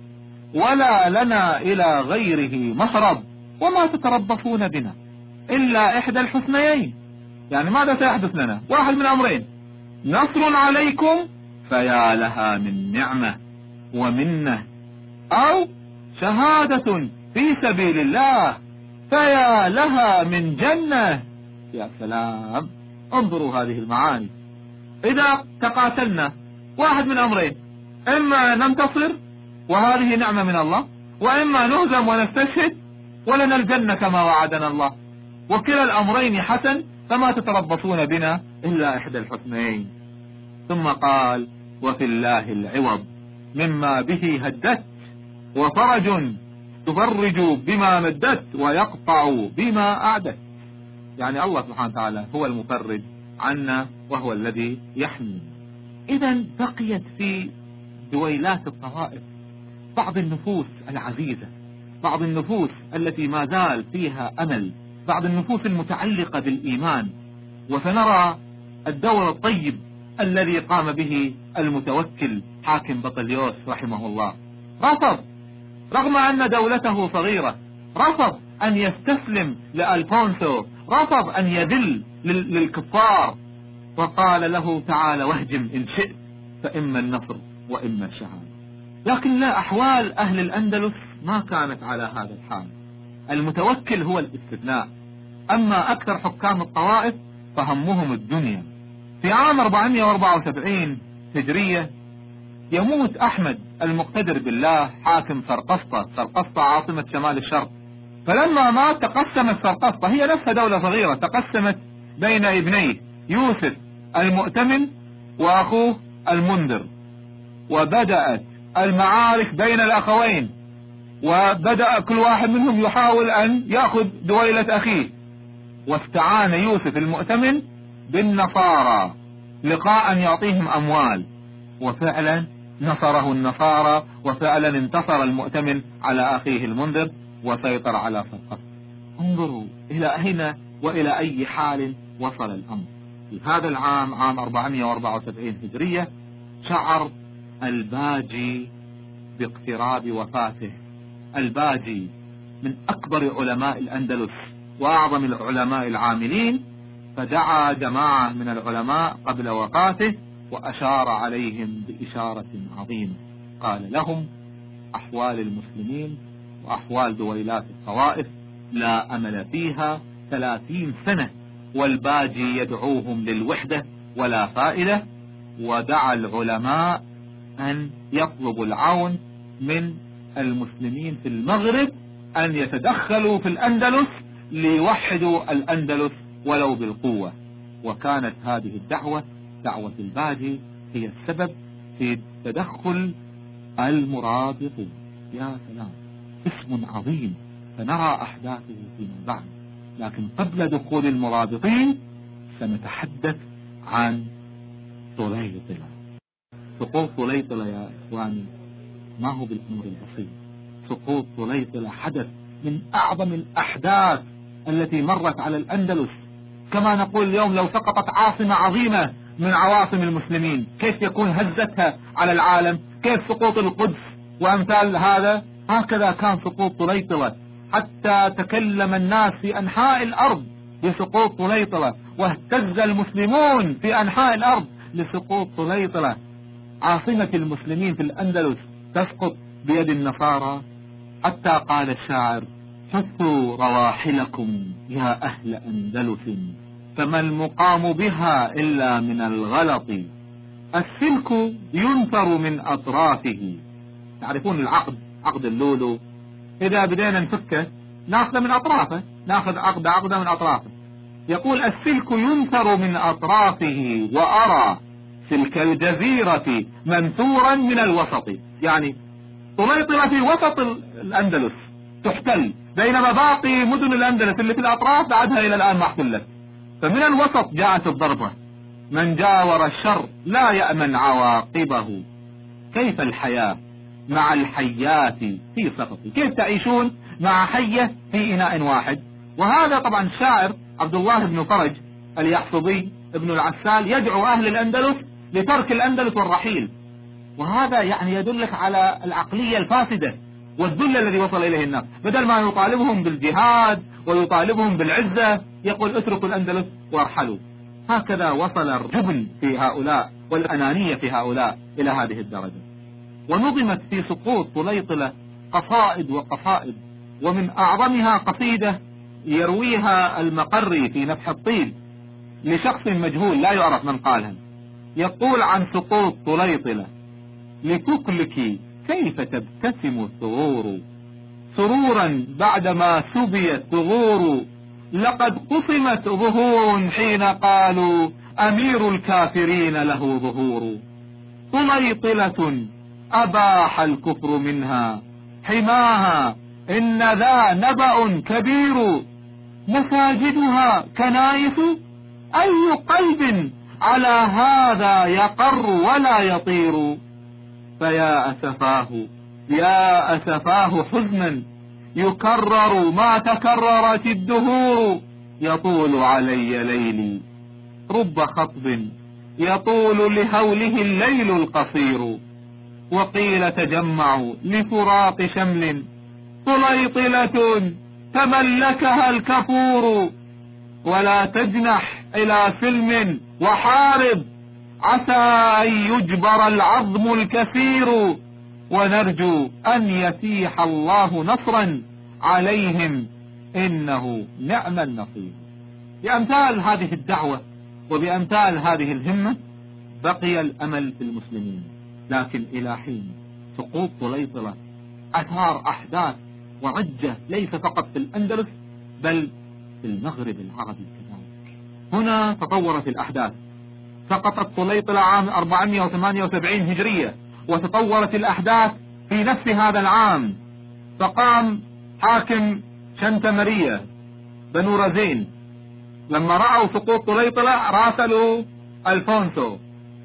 ولا لنا إلى غيره مهرب، وما تتربصون بنا إلا إحدى الحسنيين. يعني ماذا سيحدث لنا؟ واحد من أمرين: نصر عليكم فيا لها من نعمة ومنة، أو شهادة في سبيل الله فيا لها من جنة. يا سلام، انظروا هذه المعاني. إذا تقاتلنا واحد من أمرين: إما ننتصر وهذه نعمة من الله، وإما نهزم ونستشهد ولنا الجنة كما وعدنا الله. وكلا الأمرين حسن، فما تتربصون بنا إلا إحدى الحسنيين. ثم قال: وفي الله العوض مما به هدت، وفرج تفرج بما مدت، ويقطع بما أعدت. يعني الله سبحانه وتعالى هو المفرج عنا وهو الذي يحمي. إذا بقيت في دويلات الطوائف بعض النفوس العزيزة، بعض النفوس التي ما زال فيها أمل، بعض النفوس المتعلقة بالإيمان. وسنرى الدور الطيب الذي قام به المتوكل حاكم بطليوس رحمه الله. رفض، رغم أن دولته صغيرة، رفض أن يستسلم لألفونسو، رفض أن يذل للكفار، وقال له: تعال واهجم إن شئت، فإما النصر وإما الشهادة. لكن لا، أحوال أهل الأندلس ما كانت على هذا الحال. المتوكل هو الاستثناء، أما أكثر حكام الطوائف فهمهم الدنيا. في عام أربعمائة وأربعة وسبعين هجرية يموت أحمد المقتدر بالله حاكم سرقسطة. سرقسطة عاصمة شمال الشرق. فلما مات تقسمت سرقسطة، هي نفسها دولة صغيرة، تقسمت بين ابنيه يوسف المؤتمن وأخوه المنذر، وبدأت المعارك بين الأخوين، وبدأ كل واحد منهم يحاول أن يأخذ دويلة أخيه. واستعان يوسف المؤتمن بالنصارى لقاء يعطيهم أموال، وفعلا نصره النصارى، وفعلا انتصر المؤتمن على أخيه المنذر وسيطر على سرقسطة. انظروا إلى أين وإلى أي حال وصل الأمر. في هذا العام، عام أربعمائة وأربعة وسبعين هجرية، شعر الباجي باقتراب وفاته. الباجي من أكبر علماء الأندلس وأعظم العلماء العاملين، فدعا جماعة من العلماء قبل وفاته وأشار عليهم بإشارة عظيمة. قال لهم: أحوال المسلمين وأحوال دويلات الطوائف لا أمل فيها ثلاثين سنة، والباجي يدعوهم للوحدة ولا فائدة. ودعا العلماء أن يطلبوا العون من المسلمين في المغرب، أن يتدخلوا في الأندلس ليوحدوا الأندلس ولو بالقوة. وكانت هذه الدعوة، دعوة الباجي، هي السبب في تدخل المرابطين. يا سلام، اسم عظيم، فنرى أحداثه فيما بعد. لكن قبل دخول المرابطين سنتحدث عن طليطلة. سقوط طليطلة يا إخواني ما هو بالأمر البسيط. سقوط طليطلة حدث من أعظم الأحداث التي مرت على الأندلس. كما نقول اليوم لو سقطت عاصمة عظيمة من عواصم المسلمين كيف يكون هزتها على العالم، كيف سقوط القدس وأمثال هذا، هكذا كان سقوط طليطلة، حتى تكلم الناس في أنحاء الأرض بسقوط طليطلة، واهتز المسلمون في أنحاء الأرض لسقوط طليطلة. عاصمة المسلمين في الأندلس تسقط بيد النصارى، حتى قال الشاعر: حثوا رواحلكم يا أهل أندلس، فما المقام بها إلا من الغلط، السلك ينثر من أطرافه. تعرفون العقد، عقد اللولو، إذا بدينا نفكه ناخذ من أطرافه، ناخذ عقد عقده من أطرافه. يقول: السلك ينثر من أطرافه، وأرى سلك الجزيرة منثورا من الوسط. يعني طليطلة في وسط الأندلس تحتل، بينما باقي مدن الأندلس اللي في الأطراف بعدها إلى الآن ما احتلت. فمن الوسط جاءت الضربة: من جاور الشر لا يأمن عواقبه. كيف الحياة مع الحيات في سقط؟ كيف تعيشون مع حية في إناء واحد؟ وهذا طبعا الشاعر عبد الله بن فرج اليحصبي ابن العسال يدعو أهل الأندلس لترك الأندلس والرحيل، وهذا يعني يدلك على العقلية الفاسدة والذل الذي وصل إليه الناس. بدل ما يطالبهم بالجهاد ويطالبهم بالعزة يقول اتركوا الأندلس وارحلوا. هكذا وصل الجبن في هؤلاء والأنانية في هؤلاء إلى هذه الدرجة. ونظمت في سقوط طليطلة قصائد وقصائد، ومن أعظمها قصيدة يرويها المقري في نفح الطيب لشخص مجهول لا يعرف من قالها، يقول عن سقوط طليطلة: لتكلك كيف تبتسم الثغور، سرورا بعدما سبيت ثغور، لقد قسمت ظهور حين قالوا أمير الكافرين له ظهور. طليطلة أباح الكفر منها حماها، إن ذا نبأ كبير، مساجدها كنائس، أي قلب على هذا يقر ولا يطير. فيا أسفاه يا أسفاه حزنا، يكرر ما تكررت الدهور، يطول علي ليلي رب خطب، يطول لهوله الليل القصير. وقيل تجمعوا لفراق شمل، طليطلة تملكها الكفور. ولا تجنح إلى سلم وحارب، عسى أن يجبر العظم الكثير. ونرجو أن يتيح الله نصرا عليهم، إنه نعم النصير. بأمثال هذه الدعوة وبأمثال هذه الهمة بقي الأمل في المسلمين، لكن إلى حين سقوط طليطلة أثار أحداث وعجة ليس فقط في الأندلس بل في المغرب العربي كذلك. هنا تطورت الأحداث، سقطت طليطلة عام أربعمائة وثمانية وسبعين هجرية، وتطورت الأحداث في نفس هذا العام. فقام حاكم شنتمرية بنو رزين لما رأوا سقوط طليطلة راسلوا ألفونسو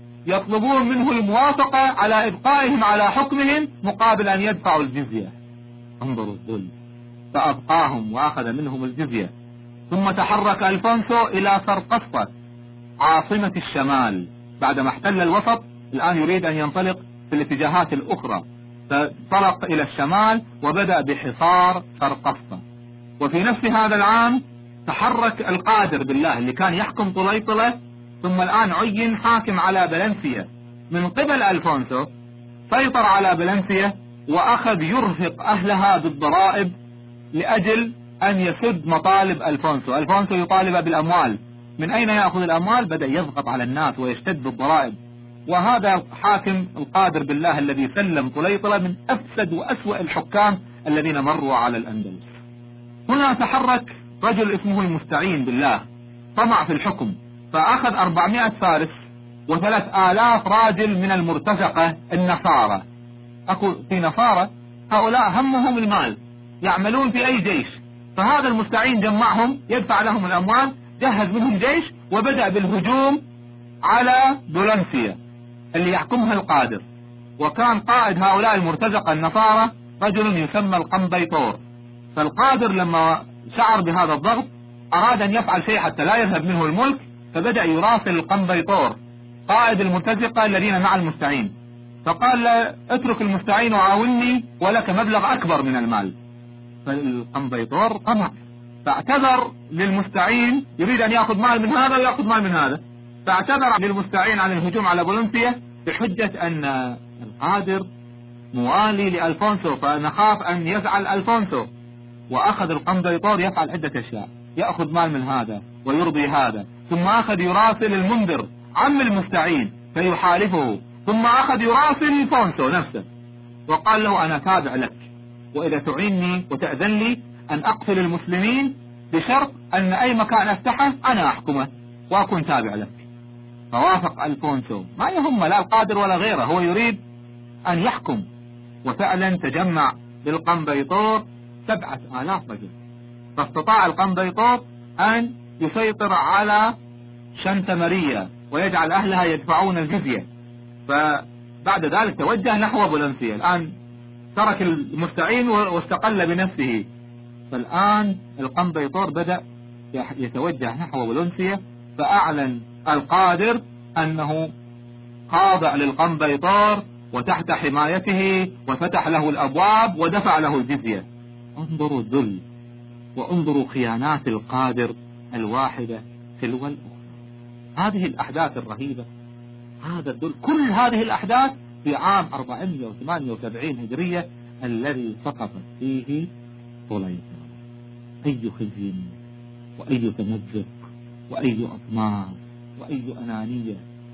يطلبون منه الموافقة على إبقائهم على حكمهم مقابل أن يدفعوا الجزية. انظروا الذل، فأبقاهم وأخذ منهم الجزية. ثم تحرك ألفونسو إلى سرقسطة عاصمة الشمال، بعدما احتل الوسط الآن يريد أن ينطلق في الاتجاهات الأخرى، فانطلق إلى الشمال وبدأ بحصار سرقسطة. وفي نفس هذا العام تحرك القادر بالله اللي كان يحكم طليطلة، ثم الآن عين حاكم على بلنسيا من قبل ألفونسو، سيطر على بلنسيا وأخذ يرهق أهلها بالضرائب لأجل أن يسد مطالب ألفونسو. ألفونسو يطالب بالأموال، من أين يأخذ الأموال؟ بدأ يضغط على الناس ويشتد بالضرائب. وهذا حاكم القادر بالله الذي سلم طليطلة من أفسد وأسوأ الحكام الذين مروا على الأندلس. هنا تحرك رجل اسمه المستعين بالله، طمع في الحكم، فأخذ أربعمائة فارس وثلاث آلاف راجل من المرتزقة النصارى. أكو في نصارى هؤلاء همهم المال، يعملون في أي جيش، فهذا المستعين جمعهم يدفع لهم الأموال، جهز منهم جيش وبدأ بالهجوم على بولنسيا اللي يحكمها القادر. وكان قائد هؤلاء المرتزقة النصارى رجل يسمى القنبيطور. فالقادر لما شعر بهذا الضغط أراد أن يفعل شيء حتى لا يذهب منه الملك، فبدأ يراسل القنبيطور قائد المرتزقة الذين مع المستعين، فقال له اترك المستعين وعاوني ولك مبلغ أكبر من المال. فالقنبيطور طمع، فاعتذر للمستعين، يريد أن يأخذ مال من هذا ويأخذ مال من هذا، فاعتذر للمستعين عن الهجوم على بولنسيا بحجة أن القادر موالي لألفونسو فنخاف أن يفعل ألفونسو. وأخذ القنبيطور يفعل عدة أشياء، يأخذ مال من هذا ويرضي هذا، ثم أخذ يراسل المنذر عم المستعين فيحالفه، ثم أخذ يراسل ألفونسو نفسه وقال له أنا تابع لك، وإذا تعيني وتأذن لي أن أقتل المسلمين بشرط أن أي مكان أفتحه أنا أحكمه وأكون تابع لك. فوافق ألفونسو، ما يهم لا القادر ولا غيره، هو يريد أن يحكم. وفعلا تجمع بالقنبيطور سبعة آلاف رجل. فاستطاع القنبيطور أن يسيطر على شنتمرية ويجعل أهلها يدفعون الجزية. فبعد ذلك توجه نحو بولنسية. الآن ترك المستعين واستقل بنفسه. فالآن القنبيطور بدأ يتوجه نحو بولنسية، فأعلن القادر أنه خاضع للقنبيطور وتحت حمايته، وفتح له الأبواب ودفع له الجزية. انظروا الذل، وانظروا خيانات القادر الواحدة تلو الأخرى. هذه الأحداث الرهيبة، هذا الذل، كل هذه الأحداث في عام أربعمائة وثمانية وسبعين هجرية الذي سقطت فيه طليطلة. أي خزي وأي تمزق وأي أطماع وأي أنانية.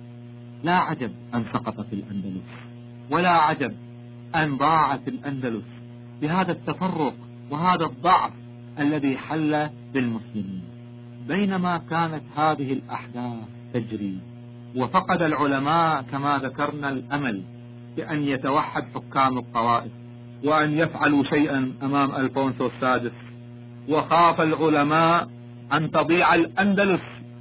لا عجب أن سقطت الأندلس، ولا عجب أن ضاعت الأندلس بهذا التفرق وهذا الضعف الذي حل بالمسلمين. بينما كانت هذه الأحداث تجري وفقد العلماء كما ذكرنا الأمل بأن يتوحد حكام الطوائف وأن يفعلوا شيئا أمام ألفونسو السادس، وخاف العلماء أن تضيع الأندلس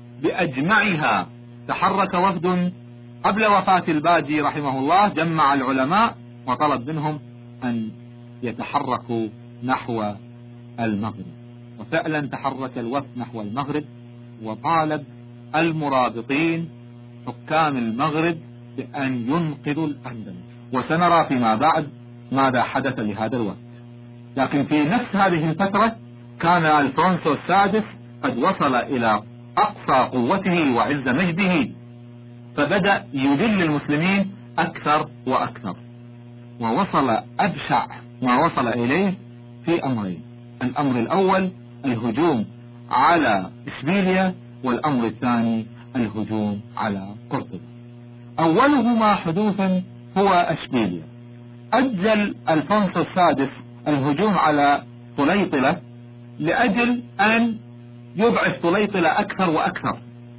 بأجمعها، تحرك وفد قبل وفاة الباجي رحمه الله، جمع العلماء وطلب منهم أن يتحركوا نحو المغرب. وفعلا تحرك الوفد نحو المغرب، وطالب المرابطين حكام المغرب بأن ينقذوا الأندلس. وسنرى فيما بعد ماذا حدث لهذا الوفد. لكن في نفس هذه الفترة كان ألفونسو السادس قد وصل إلى أقصى قوته وعز مجده، فبدأ يذل المسلمين أكثر وأكثر، ووصل أبشع ما وصل إليه في أمرين. الأمر الأول الهجوم على إشبيلية، والأمر الثاني الهجوم على قرطبة. أولهما حدوثا هو إشبيلية. أجل ألفونسو السادس الهجوم على طليطلة لأجل أن يبعث طليطلة أكثر وأكثر.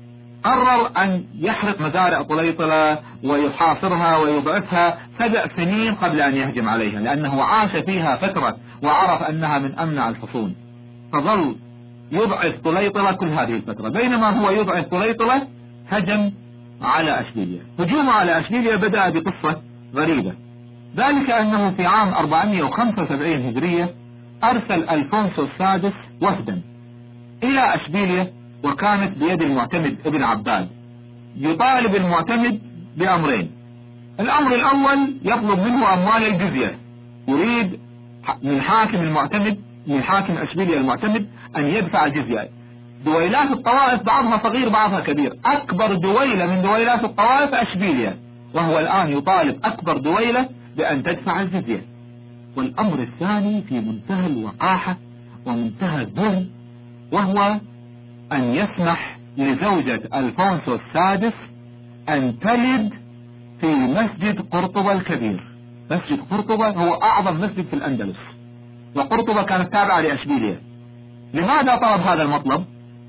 قرر أن يحرق مزارع طليطلة ويحاصرها ويبعثها سبع سنين قبل أن يهجم عليها، لأنه عاش فيها فترة وعرف أنها من أمنع الحصون، فظل يبعث طليطلة كل هذه الفترة. بينما هو يبعث طليطلة هجم على أشبيلية. هجومه على أشبيلية بدأ بقصة غريبة، ذلك أنه في عام أربعمائة وخمسة وسبعين هجرية أرسل ألفونسو السادس وفدا إلى أشبيلية، وكانت بيد المعتمد ابن عباد، يطالب المعتمد بأمرين. الأمر الأول يطلب منه أموال الجزية، يريد من حاكم المعتمد من حاكم أشبيلية المعتمد أن يدفع الجزية. دويلات الطوائف بعضها صغير بعضها كبير، أكبر دويلة من دويلات الطوائف أشبيلية، وهو الآن يطالب أكبر دويلة بأن تدفع الجزية. والأمر الثاني في منتهى الوقاحة ومنتهى الظلم، وهو أن يسمح لزوجة ألفونسو السادس أن تلد في مسجد قرطبة الكبير. مسجد قرطبة هو أعظم مسجد في الأندلس، وقرطبة كانت تابعة لأشبيلية. لماذا طلب هذا المطلب؟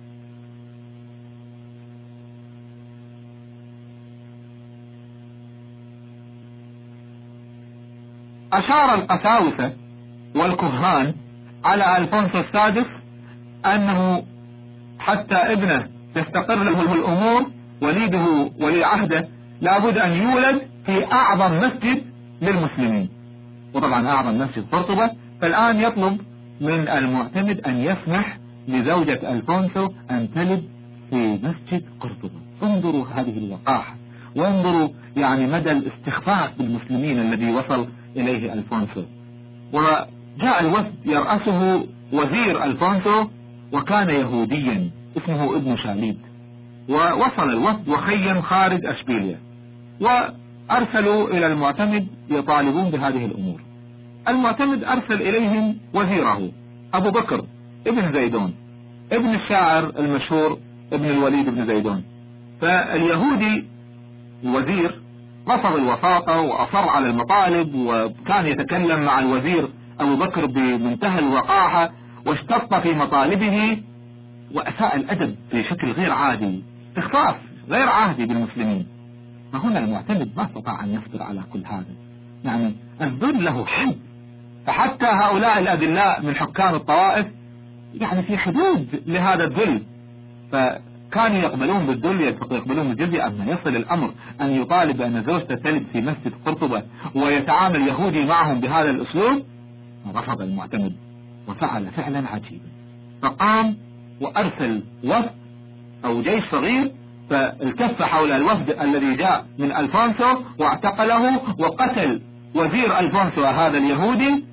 أشار القساوسة والكهان على ألفونسو السادس أنه حتى ابنه تستقر له الأمور، وليده ولي عهده لابد أن يولد في أعظم مسجد للمسلمين، وطبعا أعظم مسجد قرطبة. فالآن يطلب من المعتمد أن يسمح لزوجة ألفونسو أن تلد في مسجد قرطبة. انظروا هذه الوقاحة، وانظروا يعني مدى الاستخفاف بالمسلمين الذي وصل إليه ألفونسو. وجاء الوفد يرأسه وزير ألفونسو، وكان يهوديا اسمه ابن شاليد. ووصل الوفد وخيم خارج أشبيلية، وأرسلوا إلى المعتمد يطالبون بهذه الأمور. المعتمد أرسل إليهم وزيره أبو بكر ابن زيدون ابن الشاعر المشهور ابن الوليد بن زيدون. فاليهودي الوزير رفض الوثاقة وأصر على المطالب، وكان يتكلم مع الوزير أبو بكر بمنتهى الوقاحة، واشتط في مطالبه وأساء الأدب بشكل غير عادي، استخفاف غير عادي بالمسلمين. فهنا المعتمد ما استطاع أن يصبر على كل هذا، يعني الذل له حد، فحتى هؤلاء الأذلاء من حكام الطوائف يعني في حدود لهذا الذل، فكانوا يقبلون بالذل يقبلون بالجزية. أما يصل الأمر أن يطالب أن زوجته تلد في مسجد قرطبة ويتعامل يهودي معهم بهذا الأسلوب، رفض المعتمد وفعل فعلا عجيبا، فقام وأرسل وفد أو جيش صغير، فالتف حول الوفد الذي جاء من ألفونسو واعتقله وقتل وزير ألفونسو هذا اليهودي،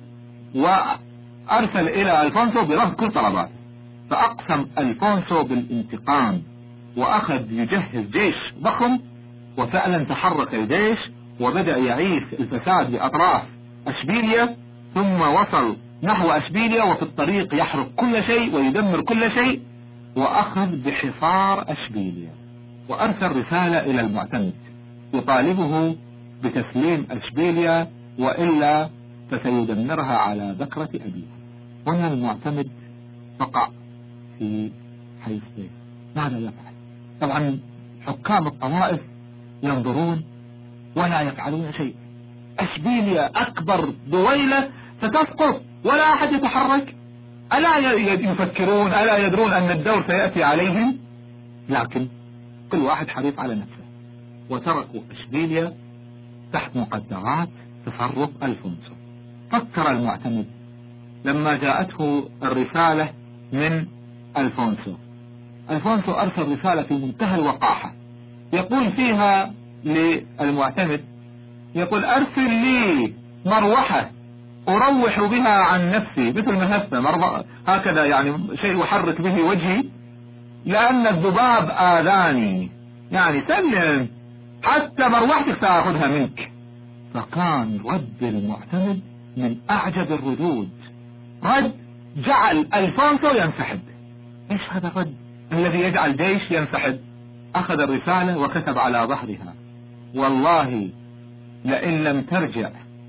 وأرسل إلى ألفونسو برفض كل طلباته. فأقسم ألفونسو بالانتقام وأخذ يجهز جيش ضخم، وفعلا تحرك الجيش وبدأ يعيش الفساد بأطراف أشبيلية، ثم وصل نحو أشبيلية وفي الطريق يحرق كل شيء ويدمر كل شيء، وأخذ بحصار أشبيلية، وأرسل رسالة إلى المعتمد يطالبه بتسليم أشبيلية وإلا فسيدمرها على بكرة أبيه. هنا المعتمد وقع في حيث ماذا يفعل؟ طبعا حكام الطوائف ينظرون ولا يفعلون شيء. أشبيلية أكبر دويلة ستسقط ولا أحد يتحرك. ألا يفكرون، ألا يدرون أن الدور سيأتي عليهم؟ لكن كل واحد حريص على نفسه، وتركوا أشبيلية تحت مقدرات تصرف ألفونسو. فكر المعتمد لما جاءته الرسالة من ألفونسو، ألفونسو أرسل رسالة في منتهى الوقاحة يقول فيها للمعتمد، يقول أرسل لي مروحة أروح بها عن نفسي، مثل مهفة هكذا، يعني شيء يحرك به وجهي، لأن الذباب آذاني، يعني سلم حتى مروحتك سأخذها منك. فكان رد المعتمد من أعجب الردود، رد جعل ألفونسو ينسحب. إيش هذا الرد الذي يجعل جيش ينسحب؟ أخذ الرسالة وكتب على ظهرها: والله لئن لم ترجع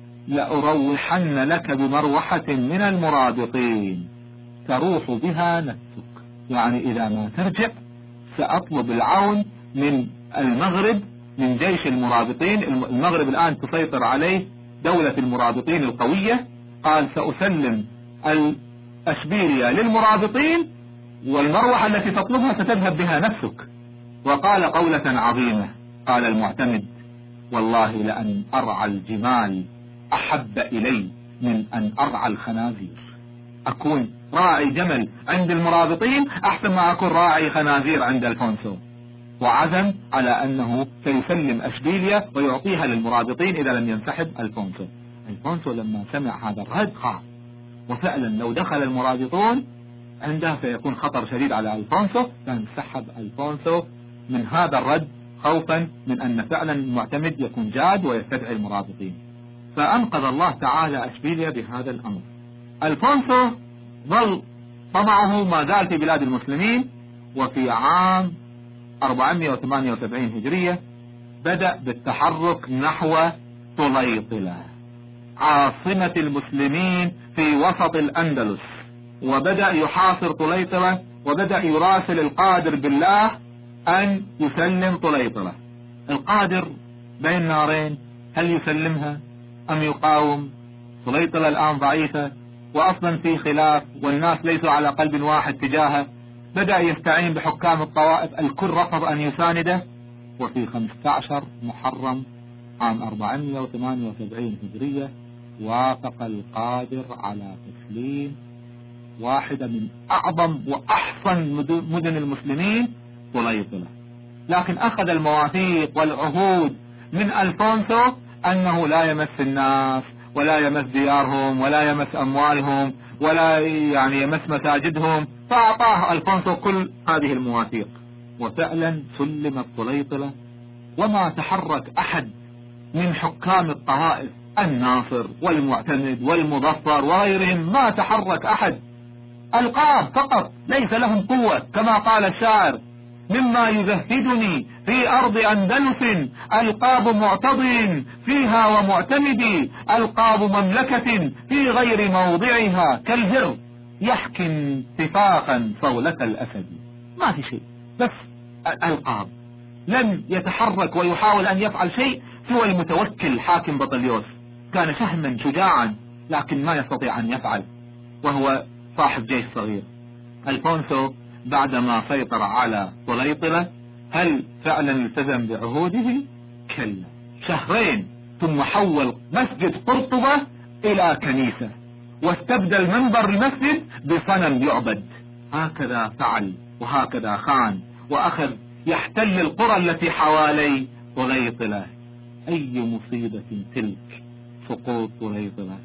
لأروحن لك بمروحة من المرابطين تروح بها نفسك. يعني إذا ما ترجع سأطلب العون من المغرب، من جيش المرابطين. المغرب الآن تسيطر عليه دولة المرابطين القوية. قال سأسلم الأشبيلية للمرابطين، والمروحة التي تطلبها ستذهب بها نفسك. وقال قولة عظيمة، قال المعتمد: والله لأن أرعى الجمال أحب إلي من أن أرعى الخنازير. أكون راعي جمل عند المرابطين أحسن ما أكون راعي خنازير عند ألفونسو. وعزم على أنه سيسلم أشبيلية ويعطيها للمرابطين إذا لم ينسحب ألفونسو. ألفونسو لما سمع هذا الرد خاف، وفعلا لو دخل المرابطون عنده سيكون خطر شديد على ألفونسو، فانسحب ألفونسو من هذا الرد خوفا من أن فعلا المعتمد يكون جاد ويستدعي المرابطين. فأنقذ الله تعالى أشبيلية بهذا الأمر. ألفونسو ظل طمعه ما زال في بلاد المسلمين، وفي عام أربعمائة وثمانية وسبعين هجرية بدأ بالتحرك نحو طليطلة عاصمة المسلمين في وسط الأندلس، وبدأ يحاصر طليطلة، وبدأ يراسل القادر بالله أن يسلم طليطلة. القادر بين نارين، هل يسلمها أم يقاوم؟ طليطلة الآن ضعيفة، وأصلا في خلاف، والناس ليسوا على قلب واحد تجاهه. بدأ يستعين بحكام الطوائف، الكل رفض أن يسانده. وفي خمسة عشر محرم عام أربعمائة وثمانية وسبعين هجرية وافق القادر على تسليم واحدة من أعظم وأحسن مدن المسلمين، طليطلة. لكن أخذ المواثيق والعهود من ألفونسو أنه لا يمس الناس ولا يمس ديارهم ولا يمس أموالهم ولا يعني يمس مساجدهم، فأعطاه ألفونسو كل هذه المواثيق، وفعلا سلمت طليطلة. وما تحرك أحد من حكام الطوائف، الناصر والمعتمد والمظفر وغيرهم، ما تحرك أحد. ألقاب فقط، ليس لهم قوة، كما قال الشاعر: مما يزهدني في أرض أندلس ألقاب معتض فيها ومعتمد، ألقاب مملكة في غير موضعها كالهر يحكي انتفاقا صولة الأسد. ما في شيء، بس ألقاب. لم يتحرك ويحاول أن يفعل شيء سوى المتوكل حاكم بطليوس، كان شهما شجاعا لكن ما يستطيع أن يفعل، وهو صاحب جيش صغير. ألفونسو بعدما سيطر على طليطلة هل فعلا التزم بعهوده؟ كلا، شهرين ثم حول مسجد قرطبة إلى كنيسة، واستبدل منبر المسجد بصنم يعبد. هكذا فعل وهكذا خان، وأخذ يحتل القرى التي حوالي طليطلة. أي مصيبة تلك، سقوط طليطلة.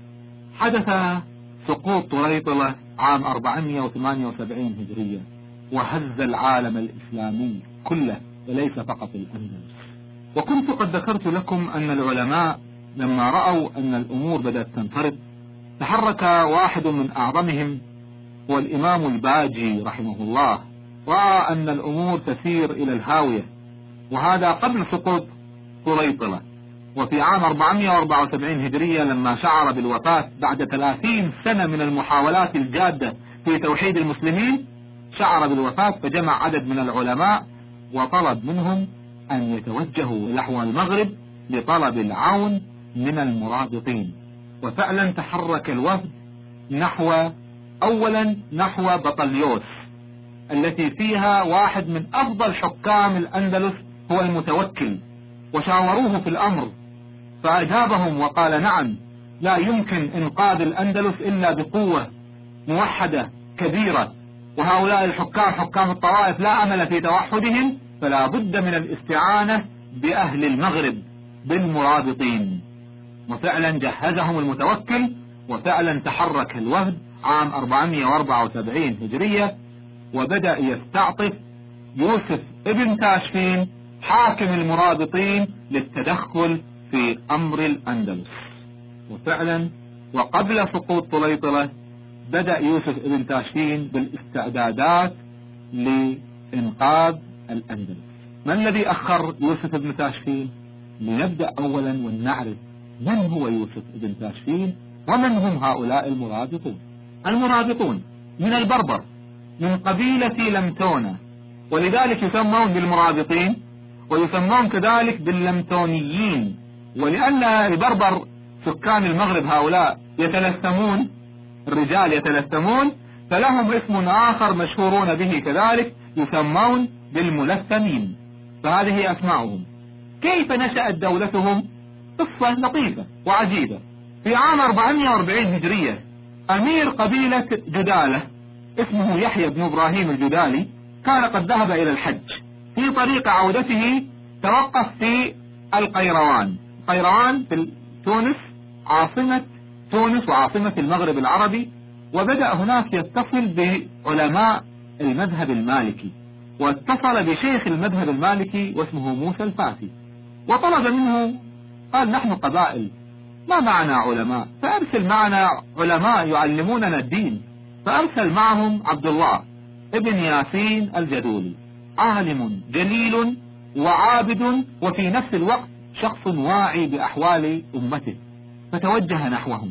حدث سقوط طليطلة عام أربعمائة وثمانية وسبعين هجرية، وهز العالم الإسلامي كله وليس فقط الأندلس. وكنت قد ذكرت لكم أن العلماء لما رأوا أن الأمور بدأت تنفرد، تحرك واحد من أعظمهم هو الإمام الباجي رحمه الله، رأى أن الأمور تسير إلى الهاوية، وهذا قبل سقوط طليطلة. وفي عام أربعمائة وأربعة وسبعين هجرية لما شعر بالوفاة بعد ثلاثين سنة من المحاولات الجادة في توحيد المسلمين، شعر بالوفاة فجمع عدد من العلماء وطلب منهم أن يتوجهوا نحو المغرب لطلب العون من المرابطين. وفعلا تحرك الوفد نحو أولا نحو بطليوس التي فيها واحد من أفضل حكام الأندلس هو المتوكل، وشاوروه في الأمر فأجابهم وقال نعم، لا يمكن إنقاذ الأندلس إلا بقوة موحدة كبيرة، وهؤلاء الحكام حكام الطوائف لا أمل في توحدهم، فلا بد من الاستعانة بأهل المغرب بالمرابطين. وفعلا جهزهم المتوكل، وفعلا تحرك الوفد عام أربعمائة وأربعة وسبعين هجرية، وبدأ يستعطف يوسف ابن تاشفين حاكم المرابطين للتدخل في أمر الأندلس. وفعلا وقبل سقوط طليطلة بدأ يوسف ابن تاشفين بالاستعدادات لإنقاذ الأندلس. ما الذي أخر يوسف ابن تاشفين؟ لنبدأ أولا ونعرف من هو يوسف ابن تاشفين ومن هم هؤلاء المرابطون. المرابطون من البربر، من قبيلة لمتونة، ولذلك يسمون بالمرابطين، ويسمون كذلك باللمتونيين. ولأن البربر سكان المغرب هؤلاء يتلثمون، الرجال يتلثمون، فلهم اسم آخر مشهورون به كذلك، يسمون بالملثمين. فهذه أسماؤهم. كيف نشأت دولتهم؟ قصة لطيفة وعجيبة. في عام أربعمائة وأربعين هجرية أمير قبيلة جدالة اسمه يحيى بن إبراهيم الجدالي كان قد ذهب إلى الحج. في طريق عودته توقف في القيروان. القيروان في تونس، عاصمة تونس وعاصمة المغرب العربي، وبدأ هناك يتصل بعلماء المذهب المالكي، واتصل بشيخ المذهب المالكي واسمه موسى الفاتي، وطلب منه، قال نحن قبائل ما معنا علماء، فأرسل معنا علماء يعلموننا الدين. فأرسل معهم عبد الله ابن ياسين الجدولي، عالم جليل وعابد وفي نفس الوقت شخص واعي بأحوال أمته، فتوجه نحوهم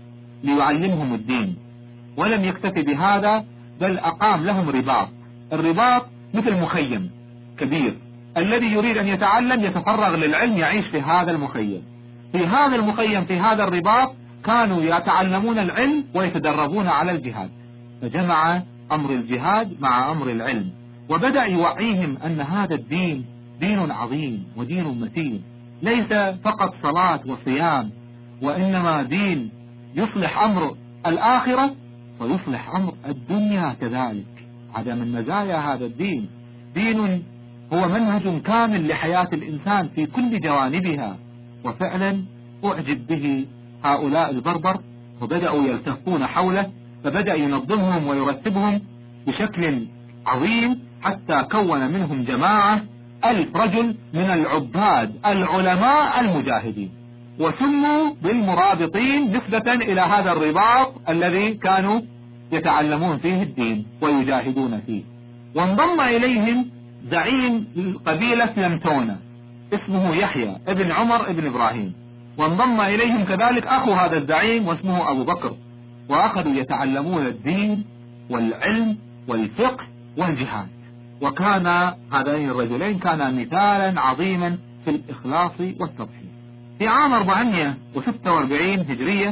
ليعلمهم الدين. ولم يكتفي بهذا، بل أقام لهم رباط. الرباط مثل مخيم كبير، الذي يريد أن يتعلم يتفرغ للعلم يعيش في هذا المخيم. في هذا المخيم في هذا الرباط كانوا يتعلمون العلم ويتدربون على الجهاد، فجمع أمر الجهاد مع أمر العلم، وبدأ يوعيهم أن هذا الدين دين عظيم ودين متين، ليس فقط صلاة وصيام، وإنما دين يصلح أمر الآخرة ويصلح أمر الدنيا كذلك. هذا من مزايا هذا الدين، دين هو منهج كامل لحياة الإنسان في كل جوانبها. وفعلا أعجب به هؤلاء البربر، وبدأوا يلتفون حوله، فبدأ ينظمهم ويرتبهم بشكل عظيم، حتى كون منهم جماعة ألف رجل من العباد العلماء المجاهدين، وسموا بالمرابطين نسبة إلى هذا الرباط الذي كانوا يتعلمون فيه الدين ويجاهدون فيه. وانضم إليهم زعيم قبيلة لمتونة اسمه يحيى ابن عمر ابن إبراهيم، وانضم إليهم كذلك أخو هذا الزعيم واسمه أبو بكر، وأخذوا يتعلمون الدين والعلم والفقه والجهاد. وكان هذين الرجلين كانا مثالا عظيما في الإخلاص والتضحية. في عام أربعمائة وستة وأربعين هجرية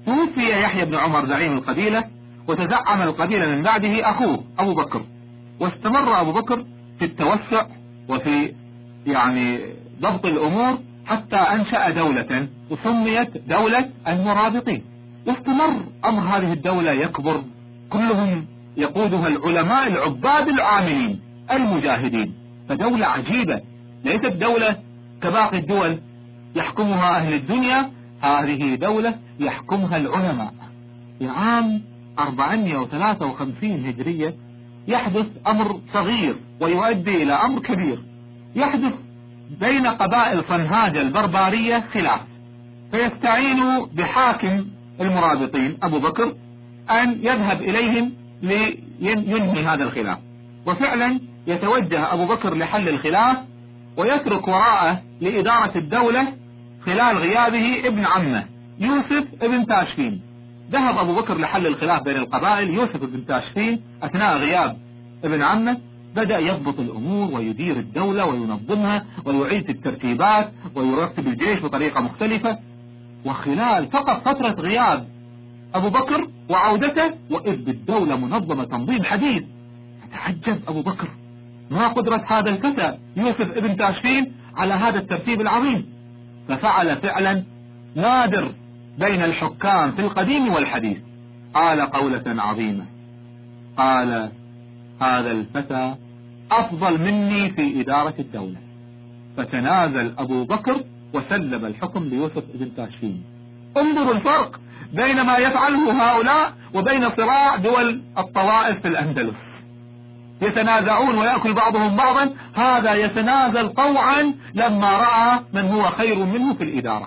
توفي يحيى بن عمر زعيم القبيلة، وتزعم القبيلة من بعده أخوه أبو بكر، واستمر أبو بكر في التوسع وفي يعني ضبط الأمور حتى أنشأ دولة وسميت دولة المرابطين. واستمر أمر هذه الدولة يكبر، كلهم يقودها العلماء العباد العاملين المجاهدين، فدولة عجيبة، ليست دولة كباقي الدول يحكمها أهل الدنيا، هذه دولة يحكمها العلماء. في عام أربعمائة وثلاثة وخمسين هجرية يحدث أمر صغير ويؤدي إلى أمر كبير. يحدث بين قبائل صنهاج البربارية خلاف، فيستعين بحاكم المرابطين أبو بكر أن يذهب إليهم لينهي هذا الخلاف، وفعلا يتوجه أبو بكر لحل الخلاف ويترك وراءه لإدارة الدولة خلال غيابه ابن عمه يوسف ابن تاشفين. ذهب أبو بكر لحل الخلاف بين القبائل، يوسف ابن تاشفين أثناء غياب ابن عمه بدأ يضبط الأمور ويدير الدولة وينظمها ويعيد الترتيبات ويرتب الجيش بطريقة مختلفة. وخلال فقط فترة غياب أبو بكر وعودته وإذ بالدولة منظمة تنظيم حديث. فتعجب أبو بكر ما قدرة هذا الفتى يوسف ابن تاشفين على هذا الترتيب العظيم، ففعل فعلا نادر بين الحكام في القديم والحديث، قال قولة عظيمة، قال هذا الفتى أفضل مني في إدارة الدولة. فتنازل أبو بكر وسلم الحكم ليوسف ابن تاشفين. انظروا الفرق بين ما يفعله هؤلاء وبين صراع دول الطوائف في الأندلس، يتنازعون ويأكل بعضهم بعضا، هذا يتنازل طوعا لما رأى من هو خير منه في الإدارة.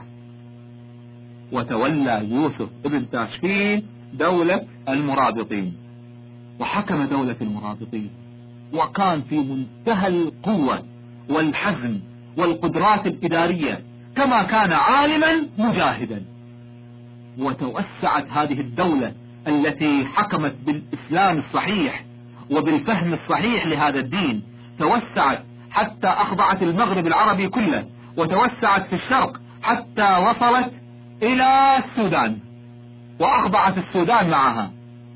وتولى يوسف ابن تاشفين دولة المرابطين وحكم دولة المرابطين، وكان في منتهى القوة والحزم والقدرات الإدارية كما كان عالما مجاهدا. وتوسعت هذه الدولة التي حكمت بالإسلام الصحيح وبالفهم الصحيح لهذا الدين، توسعت حتى أخضعت المغرب العربي كله، وتوسعت في الشرق حتى وصلت إلى السودان وأخضعت السودان معها،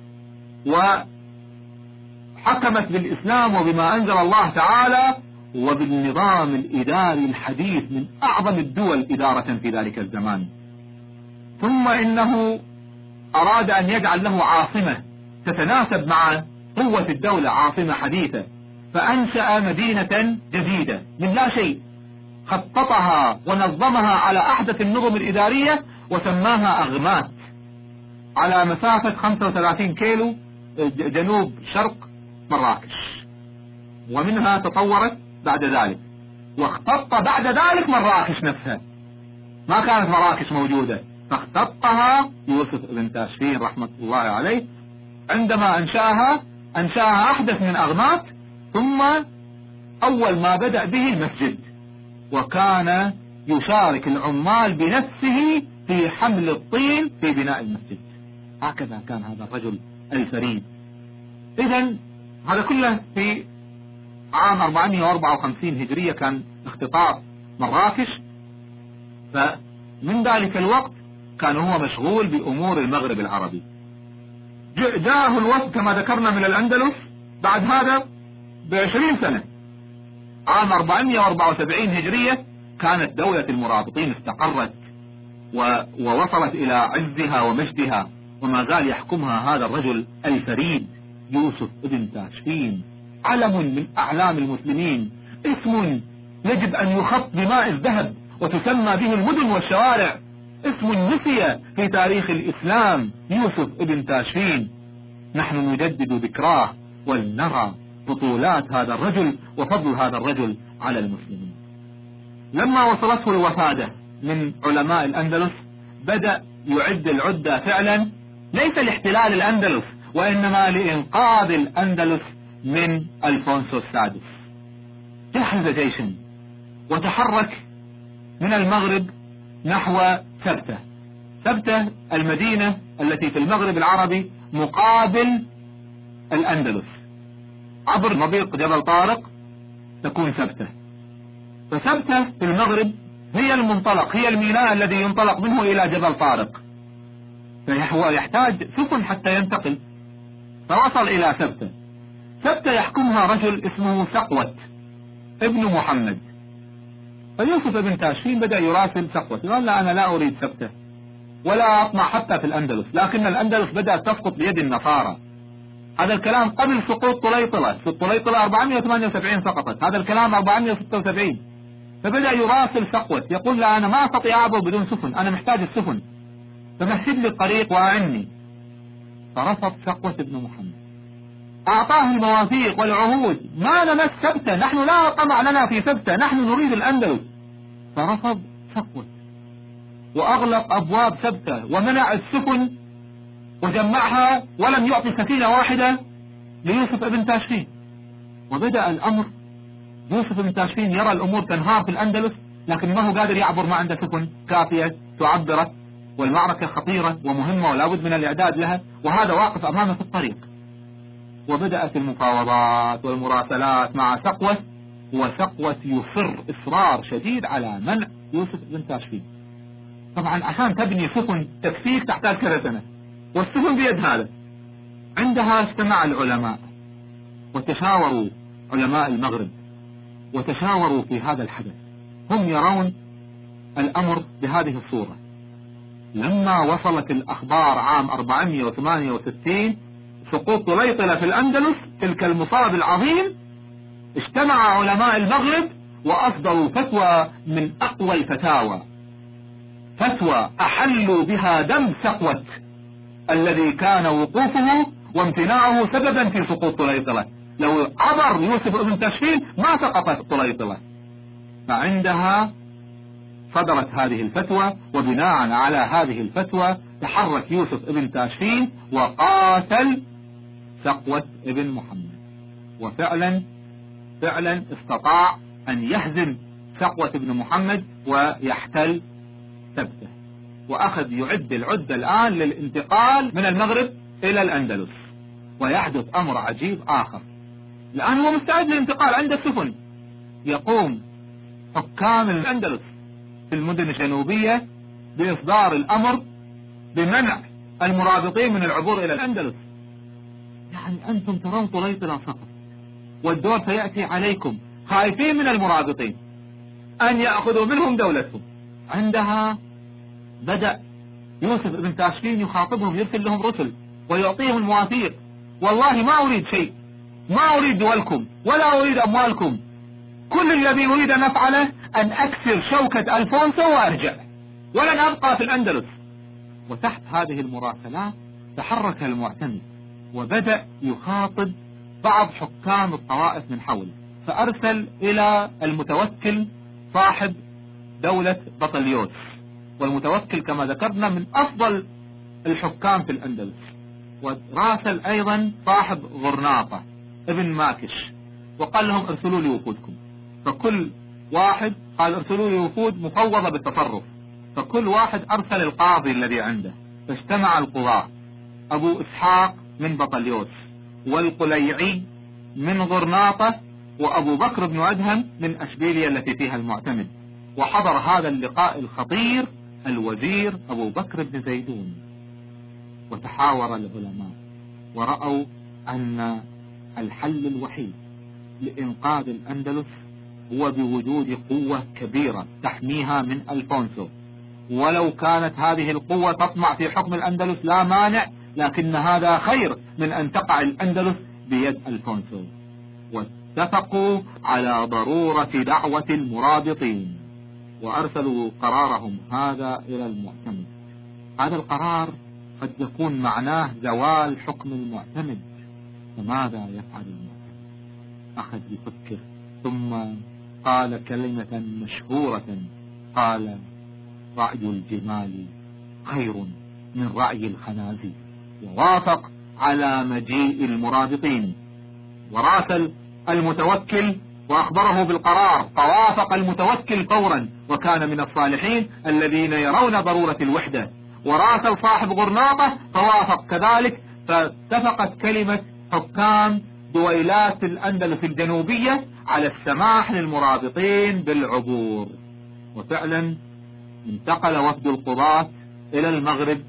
وحكمت بالإسلام وبما أنزل الله تعالى وبالنظام الإداري الحديث من أعظم الدول إدارة في ذلك الزمان. ثم إنه أراد أن يجعل له عاصمة تتناسب مع قوة الدولة، عاصمة حديثة، فأنشأ مدينة جديدة من لا شيء، خططها ونظمها على أحدث النظم الإدارية وسماها أغمات، على مسافة خمسة وثلاثين كيلو جنوب شرق مراكش، ومنها تطورت بعد ذلك، واختط بعد ذلك مراكش نفسها، ما كانت مراكش موجودة، فاختطها يوسف ابن تاشفين رحمة الله عليه عندما أنشأها، أنشأها أحدث من أغمات. ثم أول ما بدأ به المسجد، وكان يشارك العمال بنفسه في حمل الطين في بناء المسجد. هكذا كان هذا الرجل الفريد. إذن هذا كله في عام أربعمائة وأربعة وخمسين هجرية كان اختطاف مراكش، فمن ذلك الوقت كان هو مشغول بأمور المغرب العربي. جاءه الوفد كما ذكرنا من الأندلس بعد هذا بعشرين سنة، عام أربعمائة وأربعة وسبعين هجرية كانت دولة المرابطين استقرت ووصلت إلى عزها ومجدها، وما زال يحكمها هذا الرجل الفريد يوسف ابن تاشفين، علم من أعلام المسلمين، اسم يجب أن يخط بماء الذهب وتسمى به المدن والشوارع، اسم نسي في تاريخ الإسلام، يوسف ابن تاشفين. نحن نجدد ذكراه ولنرى بطولات هذا الرجل وفضل هذا الرجل على المسلمين. لما وصلته الوفادة من علماء الأندلس بدأ يعد العدة فعلا ليس لاحتلال الأندلس، وإنما لإنقاذ الأندلس من ألفونسو السادس. جهز جيشا وتحرك من المغرب نحو سبتة. سبتة المدينة التي في المغرب العربي مقابل الأندلس، عبر مضيق جبل طارق تكون سبتة. فسبتة في المغرب هي المنطلق، هي الميناء الذي ينطلق منه إلى جبل طارق. فهو يحتاج سفن حتى ينتقل. فوصل إلى سبتة. سبتة يحكمها رجل اسمه سقوة ابن محمد. فيوسف ابن تاشفين بدأ يراسل سقوة، قال لا أنا لا أريد سبتة ولا أطمع حتى في الأندلس، لكن الأندلس بدأت تسقط بيد النصارى. هذا الكلام قبل سقوط طليطلة. طليطلة أربعمائة وثمانية وسبعين سقطت، هذا الكلام أربعمائة وستة وسبعين. فبدأ يراسل سقوة يقول لا أنا ما أستطيع أعبر بدون سفن، أنا محتاج السفن، فمهد لي الطريق وأعني. فرفض سقوة ابن محمد، أعطاه المواثيق والعهود، ما نمس سبتة، نحن لا طمع لنا في سبتة، نحن نريد الأندلس. فرفض سقوة وأغلق أبواب سبتة ومنع السفن وجمعها ولم يعطي سفينة واحدة ليوسف ابن تاشفين. وبدأ الأمر، يوسف ابن تاشفين يرى الأمور تنهار في الأندلس، لكن ما هو قادر يعبر، ما عنده سفن كافية تعبره، والمعركة خطيرة ومهمة ولا بد من الإعداد لها، وهذا واقف أمامه في الطريق. وبدأت المفاوضات والمراسلات مع سقوة، وسقوة يصر إصرار شديد على منع يوسف بن تاشفين. طبعا عشان تبني سفن تكفيك تحتاج كذا سنة، والسفن بيد هذا. عندها اجتمع العلماء وتشاوروا، علماء المغرب، وتشاوروا في هذا الحدث. هم يرون الأمر بهذه الصورة: لما وصلت الأخبار عام أربعمائة وثمانية وستين سقوط طليطلة في الأندلس، تلك المصاب العظيم، اجتمع علماء المغرب وأصدروا فتوى من أقوى الفتاوى، فتوى أحلوا بها دم سقوة الذي كان وقوفه وامتناعه سببا في سقوط طليطلة. لو عبر يوسف ابن تاشفين ما سقطت طليطلة. فعندها صدرت هذه الفتوى، وبناء على هذه الفتوى تحرك يوسف ابن تاشفين وقاتل سقوة ابن محمد، وفعلا فعلا استطاع أن يهزم سقوة ابن محمد ويحتل سبتة، وأخذ يعد العدة الآن للانتقال من المغرب إلى الأندلس. ويحدث أمر عجيب آخر، الآن هو مستعد للانتقال، عنده السفن. يقوم حكام الأندلس في المدن الجنوبية بإصدار الأمر بمنع المرابطين من العبور إلى الأندلس. يعني أنتم ترون طليطلة سقط والدور سيأتي عليكم، خايفين من المرابطين أن يأخذوا منهم دولتهم. عندها بدأ يوسف بن تاشفين يخاطبهم، يرسل لهم رسل ويعطيهم المواثيق: والله ما أريد شيء، ما أريد دولكم ولا أريد أموالكم، كل الذي أريد أن أفعله أن أكسر شوكة ألفونسو وأرجع، ولن أبقى في الأندلس. وتحت هذه المراسلات تحرك المعتمد وبدأ يخاطب بعض حكام الطوائف من حوله، فأرسل إلى المتوكل صاحب دولة بطليوس، والمتوكل كما ذكرنا من أفضل الحكام في الأندلس. وراسل أيضا صاحب غرناطة ابن ماكش، وقال لهم ارسلوا لي وفودكم. فكل واحد قال ارسلوا لي وفود مفوضة بالتصرف، فكل واحد أرسل القاضي الذي عنده. فاجتمع القضاة: أبو إسحاق من بطليوس، والقليعي من غرناطة، وأبو بكر بن أدهم من أشبيلية التي فيها المعتمد. وحضر هذا اللقاء الخطير الوزير أبو بكر بن زيدون. وتحاور العلماء ورأوا أن الحل الوحيد لإنقاذ الأندلس هو بوجود قوة كبيرة تحميها من ألفونسو، ولو كانت هذه القوة تطمع في حكم الأندلس لا مانع، لكن هذا خير من أن تقع الأندلس بيد ألفونسو. واتفقوا على ضرورة دعوة المرابطين، وأرسلوا قرارهم هذا إلى المعتمد. هذا القرار قد يكون معناه زوال حكم المعتمد، فماذا يفعل المعتمد؟ أخذ يفكر، ثم قال كلمة مشهورة، قال: رعي الجمال خير من رعي الخنازير. ووافق على مجيء المرابطين، وراسل المتوكل وأخبره بالقرار، فوافق المتوكل فورا، وكان من الصالحين الذين يرون ضرورة الوحدة. وراسل صاحب غرناطة فوافق كذلك، فاتفقت كلمة حكام دويلات الأندلس الجنوبية على السماح للمرابطين بالعبور. وفعلا انتقل وفد القضاة إلى المغرب،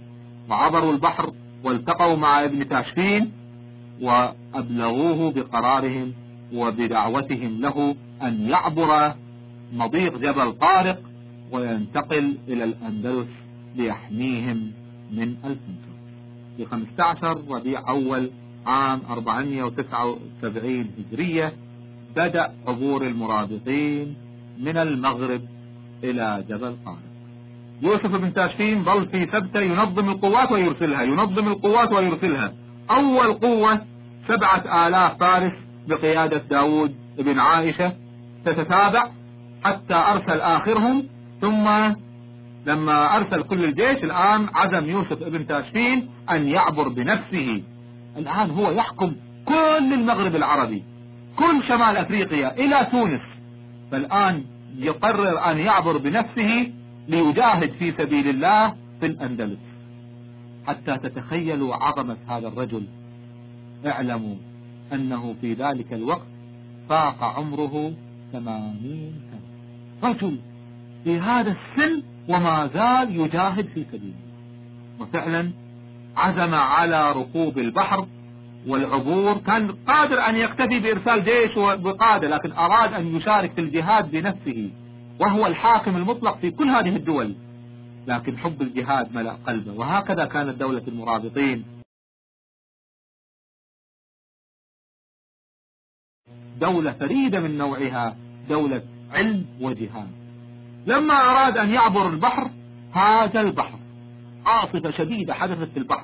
وعبروا البحر والتقوا مع ابن تاشفين وأبلغوه بقرارهم وبدعوتهم له أن يعبر مضيق جبل طارق وينتقل إلى الأندلس ليحميهم من الفنجر. في خمسة عشر ربيع أول عام أربعمائة وتسعة وسبعين هجرية بدأ عبور المرابطين من المغرب إلى جبل طارق. يوسف بن تاشفين ظل في سبتة ينظم القوات ويرسلها ينظم القوات ويرسلها. أول قوة سبعة آلاف فارس بقيادة داود بن عائشة تتتابع حتى أرسل آخرهم، ثم لما أرسل كل الجيش الآن عزم يوسف بن تاشفين أن يعبر بنفسه. الآن هو يحكم كل المغرب العربي، كل شمال أفريقيا إلى تونس، فالآن يقرر أن يعبر بنفسه ليجاهد في سبيل الله في الأندلس. حتى تتخيلوا عظمة هذا الرجل، اعلموا أنه في ذلك الوقت فاق عمره ثمانين سنة، رجل في هذا السن وما زال يجاهد في سبيل الله. وفعلا عزم على ركوب البحر والعبور. كان قادر أن يكتفي بإرسال جيش وقادة، لكن أراد أن يشارك في الجهاد بنفسه، وهو الحاكم المطلق في كل هذه الدول، لكن حب الجهاد ملأ قلبه. وهكذا كانت دولة المرابطين، دولة فريدة من نوعها، دولة علم وجهاد. لما أراد أن يعبر البحر، هذا البحر عاصفة شديدة حدثت في البحر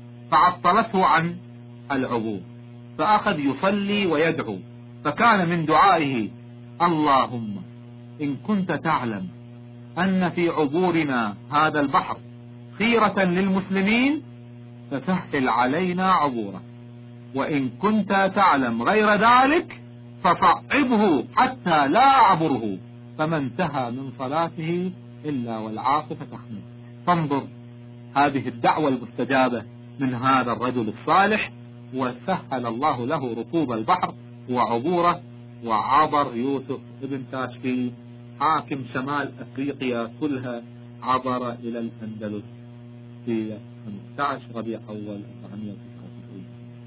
فعطلته عن العبور، فأخذ يصلي ويدعو، فكان من دعائه: اللهم إن كنت تعلم أن في عبورنا هذا البحر خيرة للمسلمين فسهل علينا عبوره، وإن كنت تعلم غير ذلك فصعبه حتى لا أعبره. فما انتهى من صلاته إلا والعاصفة تخمد. فانظر هذه الدعوة المستجابة من هذا الرجل الصالح، وسهل الله له ركوب البحر وعبوره، وعبر يوسف ابن تاشفين حاكم شمال أفريقيا كلها، عبر إلى الأندلس في خمسة عشر ربيع أول أربعمائة وتسعة وسبعين،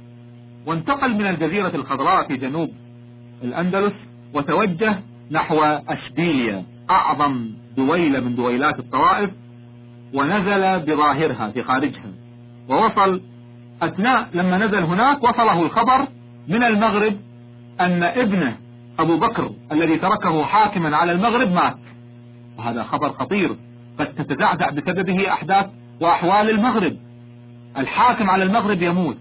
وانتقل من الجزيرة الخضراء في جنوب الأندلس وتوجه نحو أشبيلية، أعظم دويلة من دويلات الطوائف، ونزل بظاهرها في خارجها. ووصل أثناء لما نزل هناك وصله الخبر من المغرب أن ابنه أبو بكر الذي تركه حاكما على المغرب مات، وهذا خبر خطير قد تتزعزع بسببه أحداث وأحوال المغرب. الحاكم على المغرب يموت،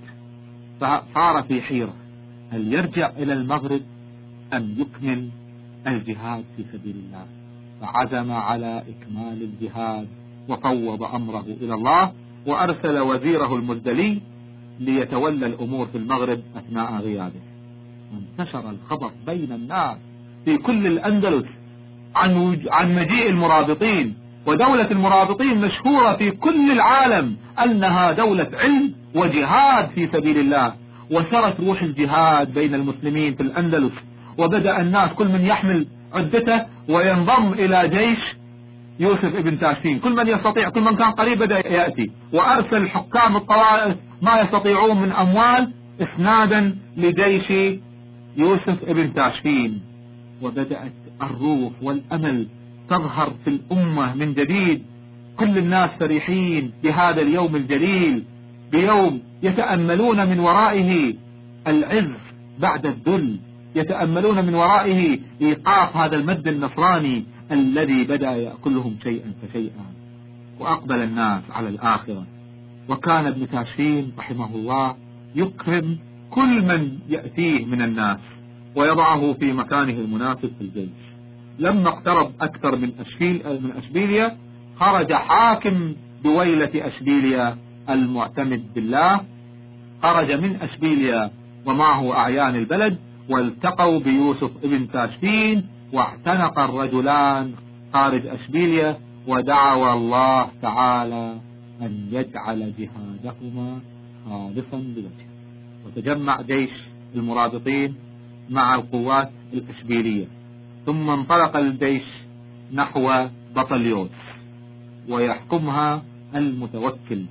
فصار في حيرة: هل يرجع إلى المغرب أم يكمل الجهاد في سبيل الله؟ فعزم على إكمال الجهاد وفوض أمره إلى الله، وأرسل وزيره المزدلي ليتولى الأمور في المغرب أثناء غيابه. وانتشر الخبر بين الناس في كل الأندلس عن عن مجيء المرابطين، ودولة المرابطين مشهورة في كل العالم أنها دولة علم وجهاد في سبيل الله. وسرت روح الجهاد بين المسلمين في الأندلس، وبدأ الناس كل من يحمل عدته وينضم إلى جيش يوسف ابن تاشفين، كل من يستطيع، كل من كان قريب بدأ يأتي، وأرسل حكام الطوائف ما يستطيعون من أموال إسنادا لجيش يوسف ابن تاشفين. وبدأت الروح والأمل تظهر في الأمة من جديد، كل الناس فرحين بهذا اليوم الجليل، بيوم يتأملون من ورائه العز بعد الذل، يتأملون من ورائه إيقاف هذا المد النصراني الذي بدأ يأكلهم شيئا فشيئا. وأقبل الناس على الآخرة، وكان ابن تاشفين رحمه الله يكرم كل من يأتيه من الناس ويضعه في مكانه المناسب في الجيش. لما اقترب أكثر من أشبيل من أشبيلية، خرج حاكم دويلة أشبيلية المعتمد بالله، خرج من أشبيلية ومعه أعيان البلد، والتقوا بيوسف ابن تاشفين، واعتنق الرجلان خارج أشبيلية، ودعوا الله تعالى أن يجعل جهادهما خالصا لوجهه. وتجمع جيش المرابطين مع القوات الأشبيلية، ثم انطلق الجيش نحو بطليوس، ويحكمها المتوكل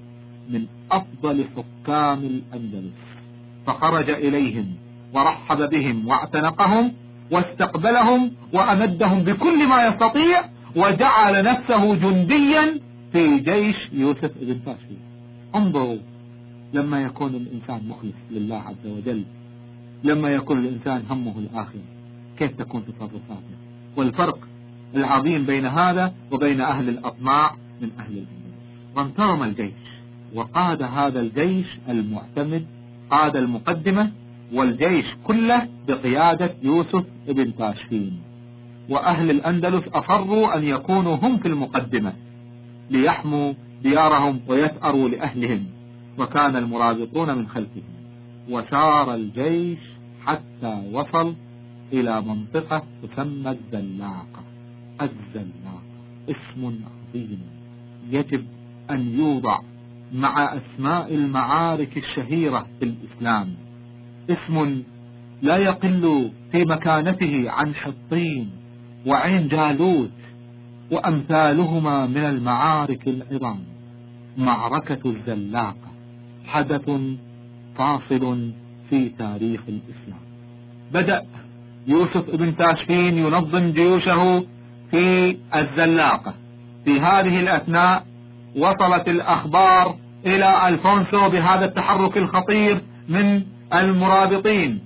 من أفضل حكام الأندلس، فخرج إليهم ورحب بهم واعتنقهم واستقبلهم وأمدهم بكل ما يستطيع، وجعل نفسه جنديا في جيش يوسف ابن تاشفين. انظروا لما يكون الإنسان مخلص لله عز وجل، لما يكون الإنسان همه الآخرة، كيف تكون تصرفاته، والفرق العظيم بين هذا وبين أهل الأطماع من أهل الأندلس. وانتظم الجيش وقاد هذا الجيش المعتمد، قاد المقدمة، والجيش كله بقيادة يوسف ابن تاشفين. وأهل الأندلس أصروا أن يكونوا هم في المقدمة ليحموا ديارهم ويثأروا لأهلهم، وكان المرابطون من خلفهم. وسار الجيش حتى وصل إلى منطقة تسمى الزلاقة. الزلاقة اسم عظيم يجب أن يوضع مع أسماء المعارك الشهيرة في الإسلام، اسم لا يقل في مكانته عن حطين وعين جالوت وأمثالهما من المعارك العظام. معركة الزلاقة حدث فاصل في تاريخ الإسلام. بدأ يوسف ابن تاشفين ينظم جيوشه في الزلاقة. في هذه الأثناء وصلت الأخبار إلى ألفونسو بهذا التحرك الخطير من المرابطين،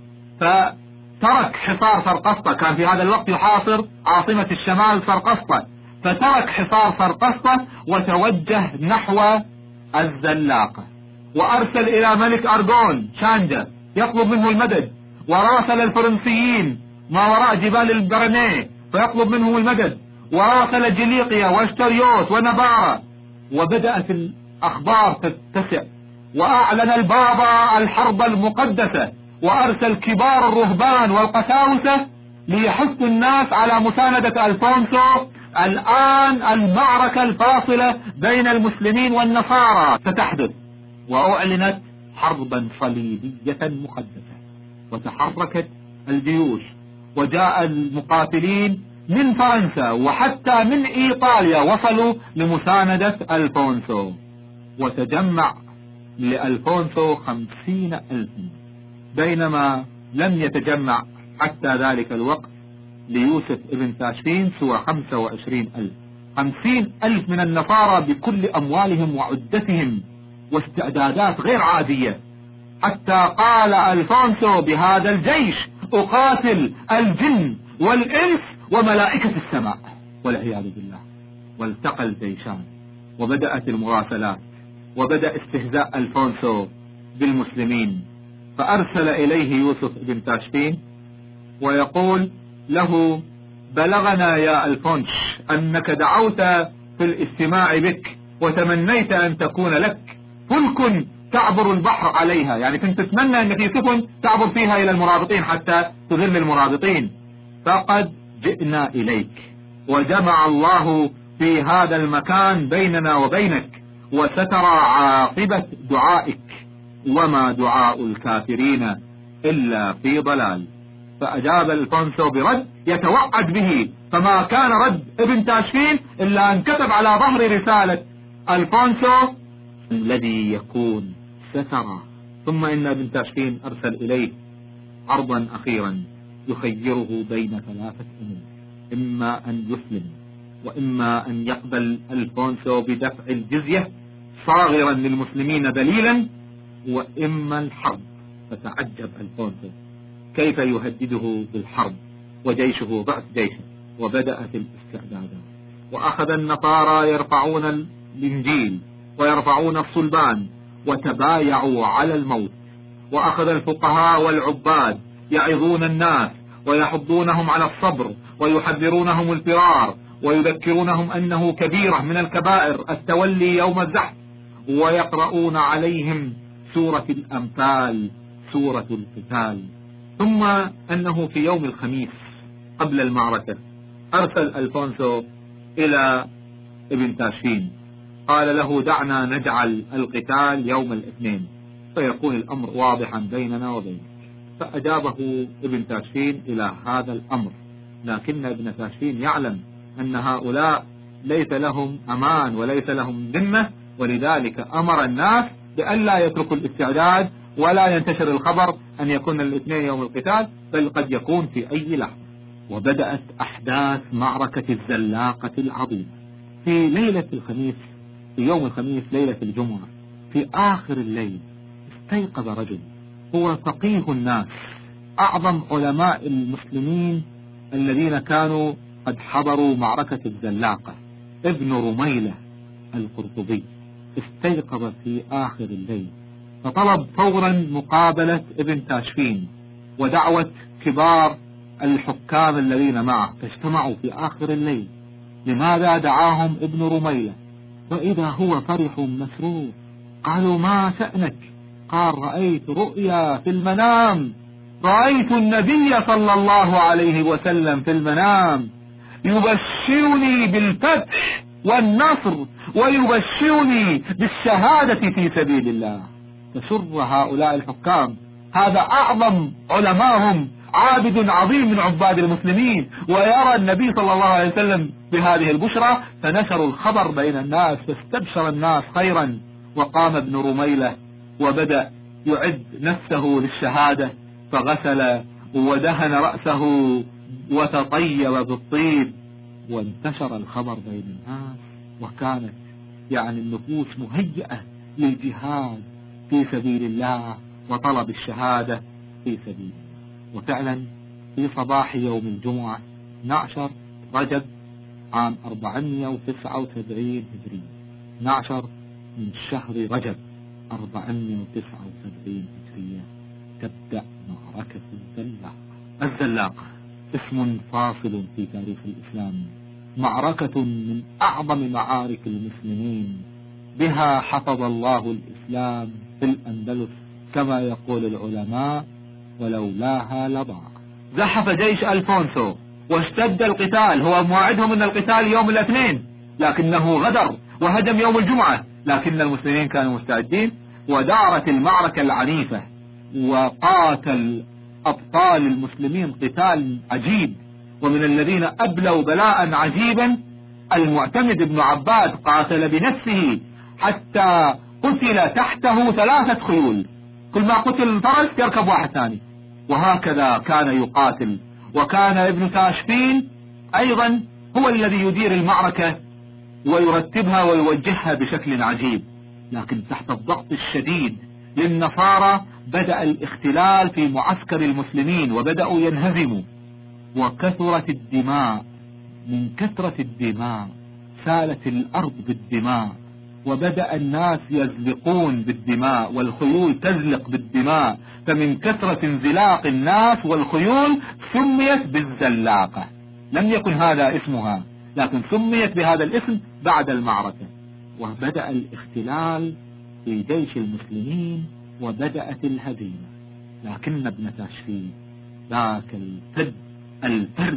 فترك حصار سرقسطة. كان في هذا الوقت يحاصر عاصمة الشمال سرقسطة، فترك حصار سرقسطة وتوجه نحو الزلاقة، وأرسل إلى ملك أرغون شانجا يطلب منه المدد، وراسل الفرنسيين ما وراء جبال البرنيه فيطلب منهم المدد، وراسل جليقيا واشتريوس ونبارة. وبدأت الأخبار تتسع، وأعلن البابا الحرب المقدسة، وأرسل كبار الرهبان والقساوسة ليحثوا الناس على مساندة ألفونسو. الآن المعركة الفاصلة بين المسلمين والنصارى ستحدث، وأعلنت حربا صليبية مقدسة، وتحركت الجيوش، وجاء المقاتلين من فرنسا وحتى من إيطاليا وصلوا لمساندة ألفونسو، وتجمع لألفونسو خمسين ألف، بينما لم يتجمع حتى ذلك الوقت ليوسف ابن تاشفين سوى خمسة وعشرين ألف. خمسين ألف من النصارى بكل أموالهم وعدتهم واستعدادات غير عادية، حتى قال ألفونسو بهذا الجيش: أقاتل الجن والإنس وملائكة السماء، والعياذ بالله. والتقى الجيشان وبدأت المراسلات، وبدأ استهزاء ألفونسو بالمسلمين، فأرسل إليه يوسف بن تاشفين ويقول له: بلغنا يا ألفونش أنك دعوت في الاستماع بك، وتمنيت أن تكون لك فلك تعبر البحر عليها، يعني كنت تتمنى أن في سفن تعبر فيها إلى المرابطين حتى تذل المرابطين. فقد جئنا إليك، وجمع الله في هذا المكان بيننا وبينك، وسترى عاقبة دعائك، وما دعاء الكافرين إلا في ضلال. فأجاب ألفونسو برد يتوعد به، فما كان رد ابن تاشفين إلا أن كتب على ظهر رسالة ألفونسو: الذي يكون سترى. ثم إن ابن تاشفين أرسل إليه عرضا أخيرا يخيره بين ثلاثة أمور: إما أن يسلم، وإما أن يقبل ألفونسو بدفع الجزية صاغرا للمسلمين دليلا، وإما الحرب. فتعجب ألفونسو كيف يهدده بالحرب وجيشه ضعف جيشه، وبدأت الاستعدادات. وأخذ النصارى يرفعون الإنجيل ويرفعون الصلبان وتبايعوا على الموت، وأخذ الفقهاء والعباد يعظون الناس ويحضونهم على الصبر ويحذرونهم الفرار، ويذكرونهم أنه كبيرة من الكبائر التولي يوم الزحف، ويقرؤون عليهم سورة الأنفال، سورة القتال. ثم أنه في يوم الخميس قبل المعركة أرسل ألفونسو إلى ابن تاشفين، قال له: دعنا نجعل القتال يوم الاثنين فيكون الأمر واضحا بيننا وبينك. فأجابه ابن تاشفين إلى هذا الأمر، لكن ابن تاشفين يعلم أن هؤلاء ليس لهم أمان وليس لهم ذمة، ولذلك أمر الناس بأن لا يتركوا الاستعداد ولا ينتشر الخبر أن يكون الاثنين يوم القتال، بل قد يكون في أي لحظة. وبدأت أحداث معركة الزلاقة العظيمة في ليلة الخميس، في يوم الخميس ليلة الجمعة. في آخر الليل استيقظ رجل هو فقيه الناس، أعظم علماء المسلمين الذين كانوا قد حضروا معركة الزلاقة، ابن رميلة القرطبي. استيقظ في آخر الليل فطلب فورا مقابلة ابن تاشفين ودعوة كبار الحكام الذين معه، فاجتمعوا في آخر الليل. لماذا دعاهم ابن رميلة؟ وإذا هو فرح مسرور. قالوا ما شأنك؟ قال رأيت رؤيا في المنام، رأيت النبي صلى الله عليه وسلم في المنام يبشرني بالفتح والنصر ويبشرني بالشهادة في سبيل الله. تسر هؤلاء الحكام، هذا أعظم علماهم، عابد عظيم من عباد المسلمين، ويرى النبي صلى الله عليه وسلم بهذه البشرى، فنشروا الخبر بين الناس فاستبشر الناس خيرا. وقام ابن رميلة وبدأ يعد نفسه للشهادة، فغسل ودهن رأسه وتطيب بالطيب، وانتشر الخبر بين الناس، وكانت يعني النفوس مهيئة للجهاد في سبيل الله وطلب الشهادة في سبيل الله. وفعلا في صباح يوم الجمعة اثني عشر رجب عام أربعمائة وتسعة وسبعين هجرية، اثني عشر من شهر رجب أربعمائة وتسعة وسبعين هجرية، تبدأ معركة الزلاقة. الزلاقة اسم فاصل في تاريخ الإسلام، معركة من أعظم معارك المسلمين، بها حفظ الله الإسلام في الأندلس كما يقول العلماء، ولولاها لضاع. زحف جيش ألفونسو واشتد القتال، هو موعدهم من القتال يوم الاثنين لكنه غدر وهجم يوم الجمعة، لكن المسلمين كانوا مستعدين، ودارت المعركة العنيفة، وقاتل أبطال المسلمين قتال عجيب. ومن الذين أبلوا بلاء عجيبا المعتمد بن عباد، قاتل بنفسه حتى قتل تحته ثلاثة خيول، كل ما قتل فرس يركب واحد ثاني، وهكذا كان يقاتل. وكان ابن تاشفين أيضا هو الذي يدير المعركة ويرتبها ويوجهها بشكل عجيب، لكن تحت الضغط الشديد للنصارى بدأ الاختلال في معسكر المسلمين وبدأوا ينهزموا، وكثرت الدماء. من كثرة الدماء سالت الأرض بالدماء، وبدأ الناس يزلقون بالدماء والخيول تزلق بالدماء، فمن كثرة انزلاق الناس والخيول سميت بالزلاقة. لم يكن هذا اسمها، لكن سميت بهذا الاسم بعد المعركة. وبدأ الاختلال في جيش المسلمين وبدأت الهزيمة، لكن ابن تاشفين ذاك الفرد الفرد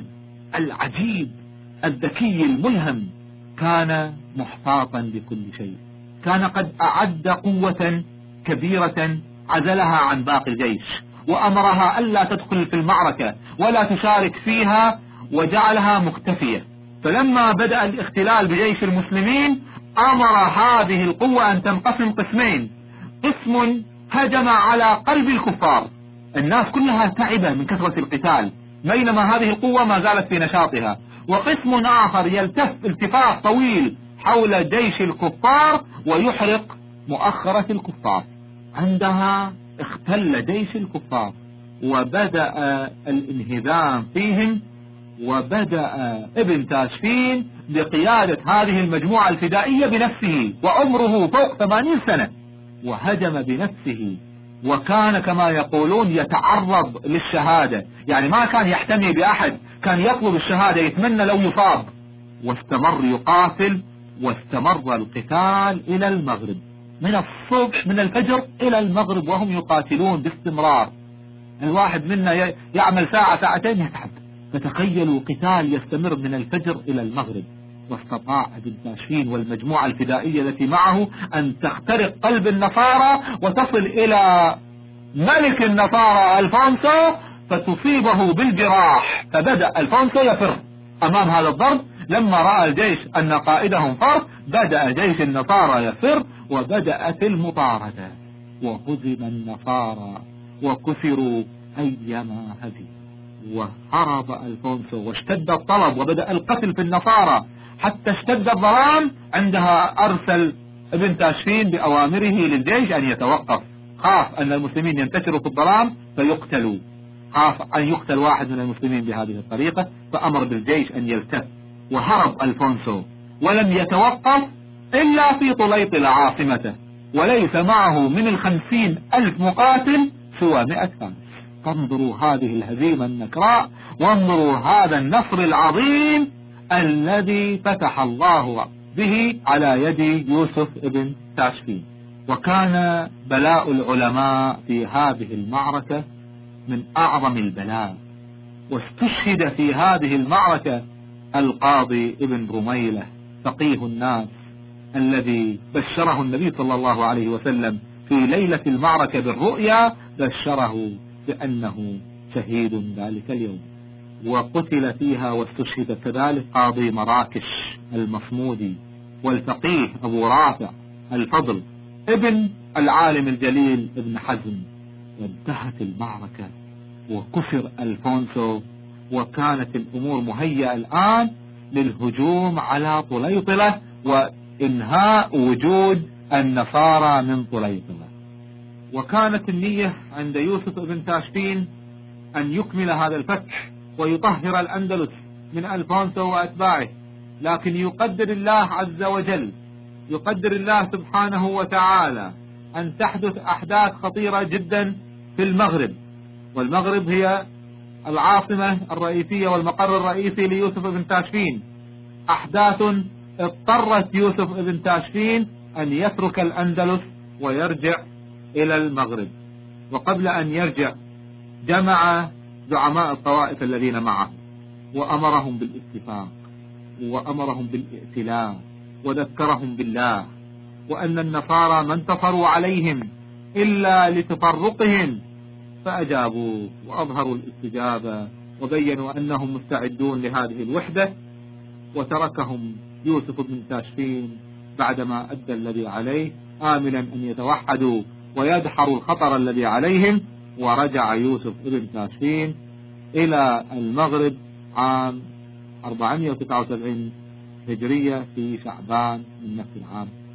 العجيب الذكي الملهم كان محتاطا لكل شيء، كان قد أعد قوة كبيرة عزلها عن باقي الجيش، وأمرها ألا تدخل في المعركة ولا تشارك فيها، وجعلها مختفية. فلما بدأ الاختلال بجيش المسلمين أمر هذه القوة أن تنقسم قسمين، قسم هجم على قلب الكفار، الناس كلها تعبة من كثرة القتال، بينما هذه القوة ما زالت في نشاطها، وقسم آخر يلتف التفاف طويل حول جيش الكفار ويحرق مؤخرة الكفار. عندها اختل جيش الكفار وبدأ الانهزام فيهم، وبدأ ابن تاشفين بقيادة هذه المجموعة الفدائية بنفسه وعمره فوق ثمانين سنة، وهجم بنفسه، وكان كما يقولون يتعرض للشهادة، يعني ما كان يحتمي بأحد، كان يطلب الشهادة، يتمنى لو يصاب. واستمر يقاتل، واستمر القتال إلى المغرب، من الصبح من الفجر إلى المغرب وهم يقاتلون باستمرار. الواحد منا يعمل ساعة ساعتين يتعب، فتخيلوا قتال يستمر من الفجر إلى المغرب. واستطاع ابن تاشفين والمجموعة الفدائية التي معه أن تخترق قلب النصارى وتصل إلى ملك النصارى ألفونسو، فتصيبه بالجراح، فبدأ ألفونسو يفر أمام هذا الضرب، لما رأى الجيش أن قائدهم فر بدأ جيش النصارى يفر، وبدأت المطاردة، وهزم النصارى وكسروا أيما هزم، وهرب ألفونسو واشتد الطلب وبدأ القتل في النصارى، حتى اشتد الظلام. عندها أرسل ابن تاشفين بأوامره للجيش أن يتوقف، خاف أن المسلمين ينتشروا في الظلام فيقتلوا، خاف أن يقتل واحد من المسلمين بهذه الطريقة، فأمر بالجيش أن يلتف، وهرب ألفونسو ولم يتوقف إلا في طليطلة عاصمته، وليس معه من الخمسين ألف مقاتل سوى مئة فارس. فانظروا هذه الهزيمة النكراء، وانظروا هذا النصر العظيم الذي فتح الله به على يد يوسف ابن تاشفين. وكان بلاء العلماء في هذه المعركة من أعظم البلاء، واستشهد في هذه المعركة القاضي ابن رميلة فقيه الناس، الذي بشره النبي صلى الله عليه وسلم في ليلة المعركة بالرؤيا، بشره بأنه شهيد ذلك اليوم، وقتل فيها واستشهد كذلك قاضي مراكش المصمودي، والفقيه أبو رافع الفضل ابن العالم الجليل ابن حزم. وانتهت المعركة وكسر ألفونسو، وكانت الأمور مهيئة الآن للهجوم على طليطلة وإنهاء وجود النصارى من طليطلة. وكانت النية عند يوسف ابن تاشفين أن يكمل هذا الفتح ويطهر الأندلس من ألفونسو وأتباعه، لكن يقدر الله عز وجل، يقدر الله سبحانه وتعالى أن تحدث أحداث خطيرة جدا في المغرب، والمغرب هي العاصمة الرئيسية والمقر الرئيسي ليوسف ابن تاشفين. أحداث اضطرت يوسف ابن تاشفين أن يترك الأندلس ويرجع إلى المغرب، وقبل أن يرجع جمع زعماء الطوائف الذين معه وأمرهم بالاتفاق وأمرهم بالائتلاف، وذكرهم بالله، وأن النصارى ما انتصروا عليهم إلا لتفرقهم، فأجابوا وأظهروا الاستجابة وبينوا أنهم مستعدون لهذه الوحدة. وتركهم يوسف بن تاشفين بعدما أدى الذي عليه، آملا أن يتوحدوا ويدحروا الخطر الذي عليهم. ورجع يوسف بن تاشفين إلى المغرب عام أربعمائة وتسعة وسبعين هجرية في شعبان من نفس العام.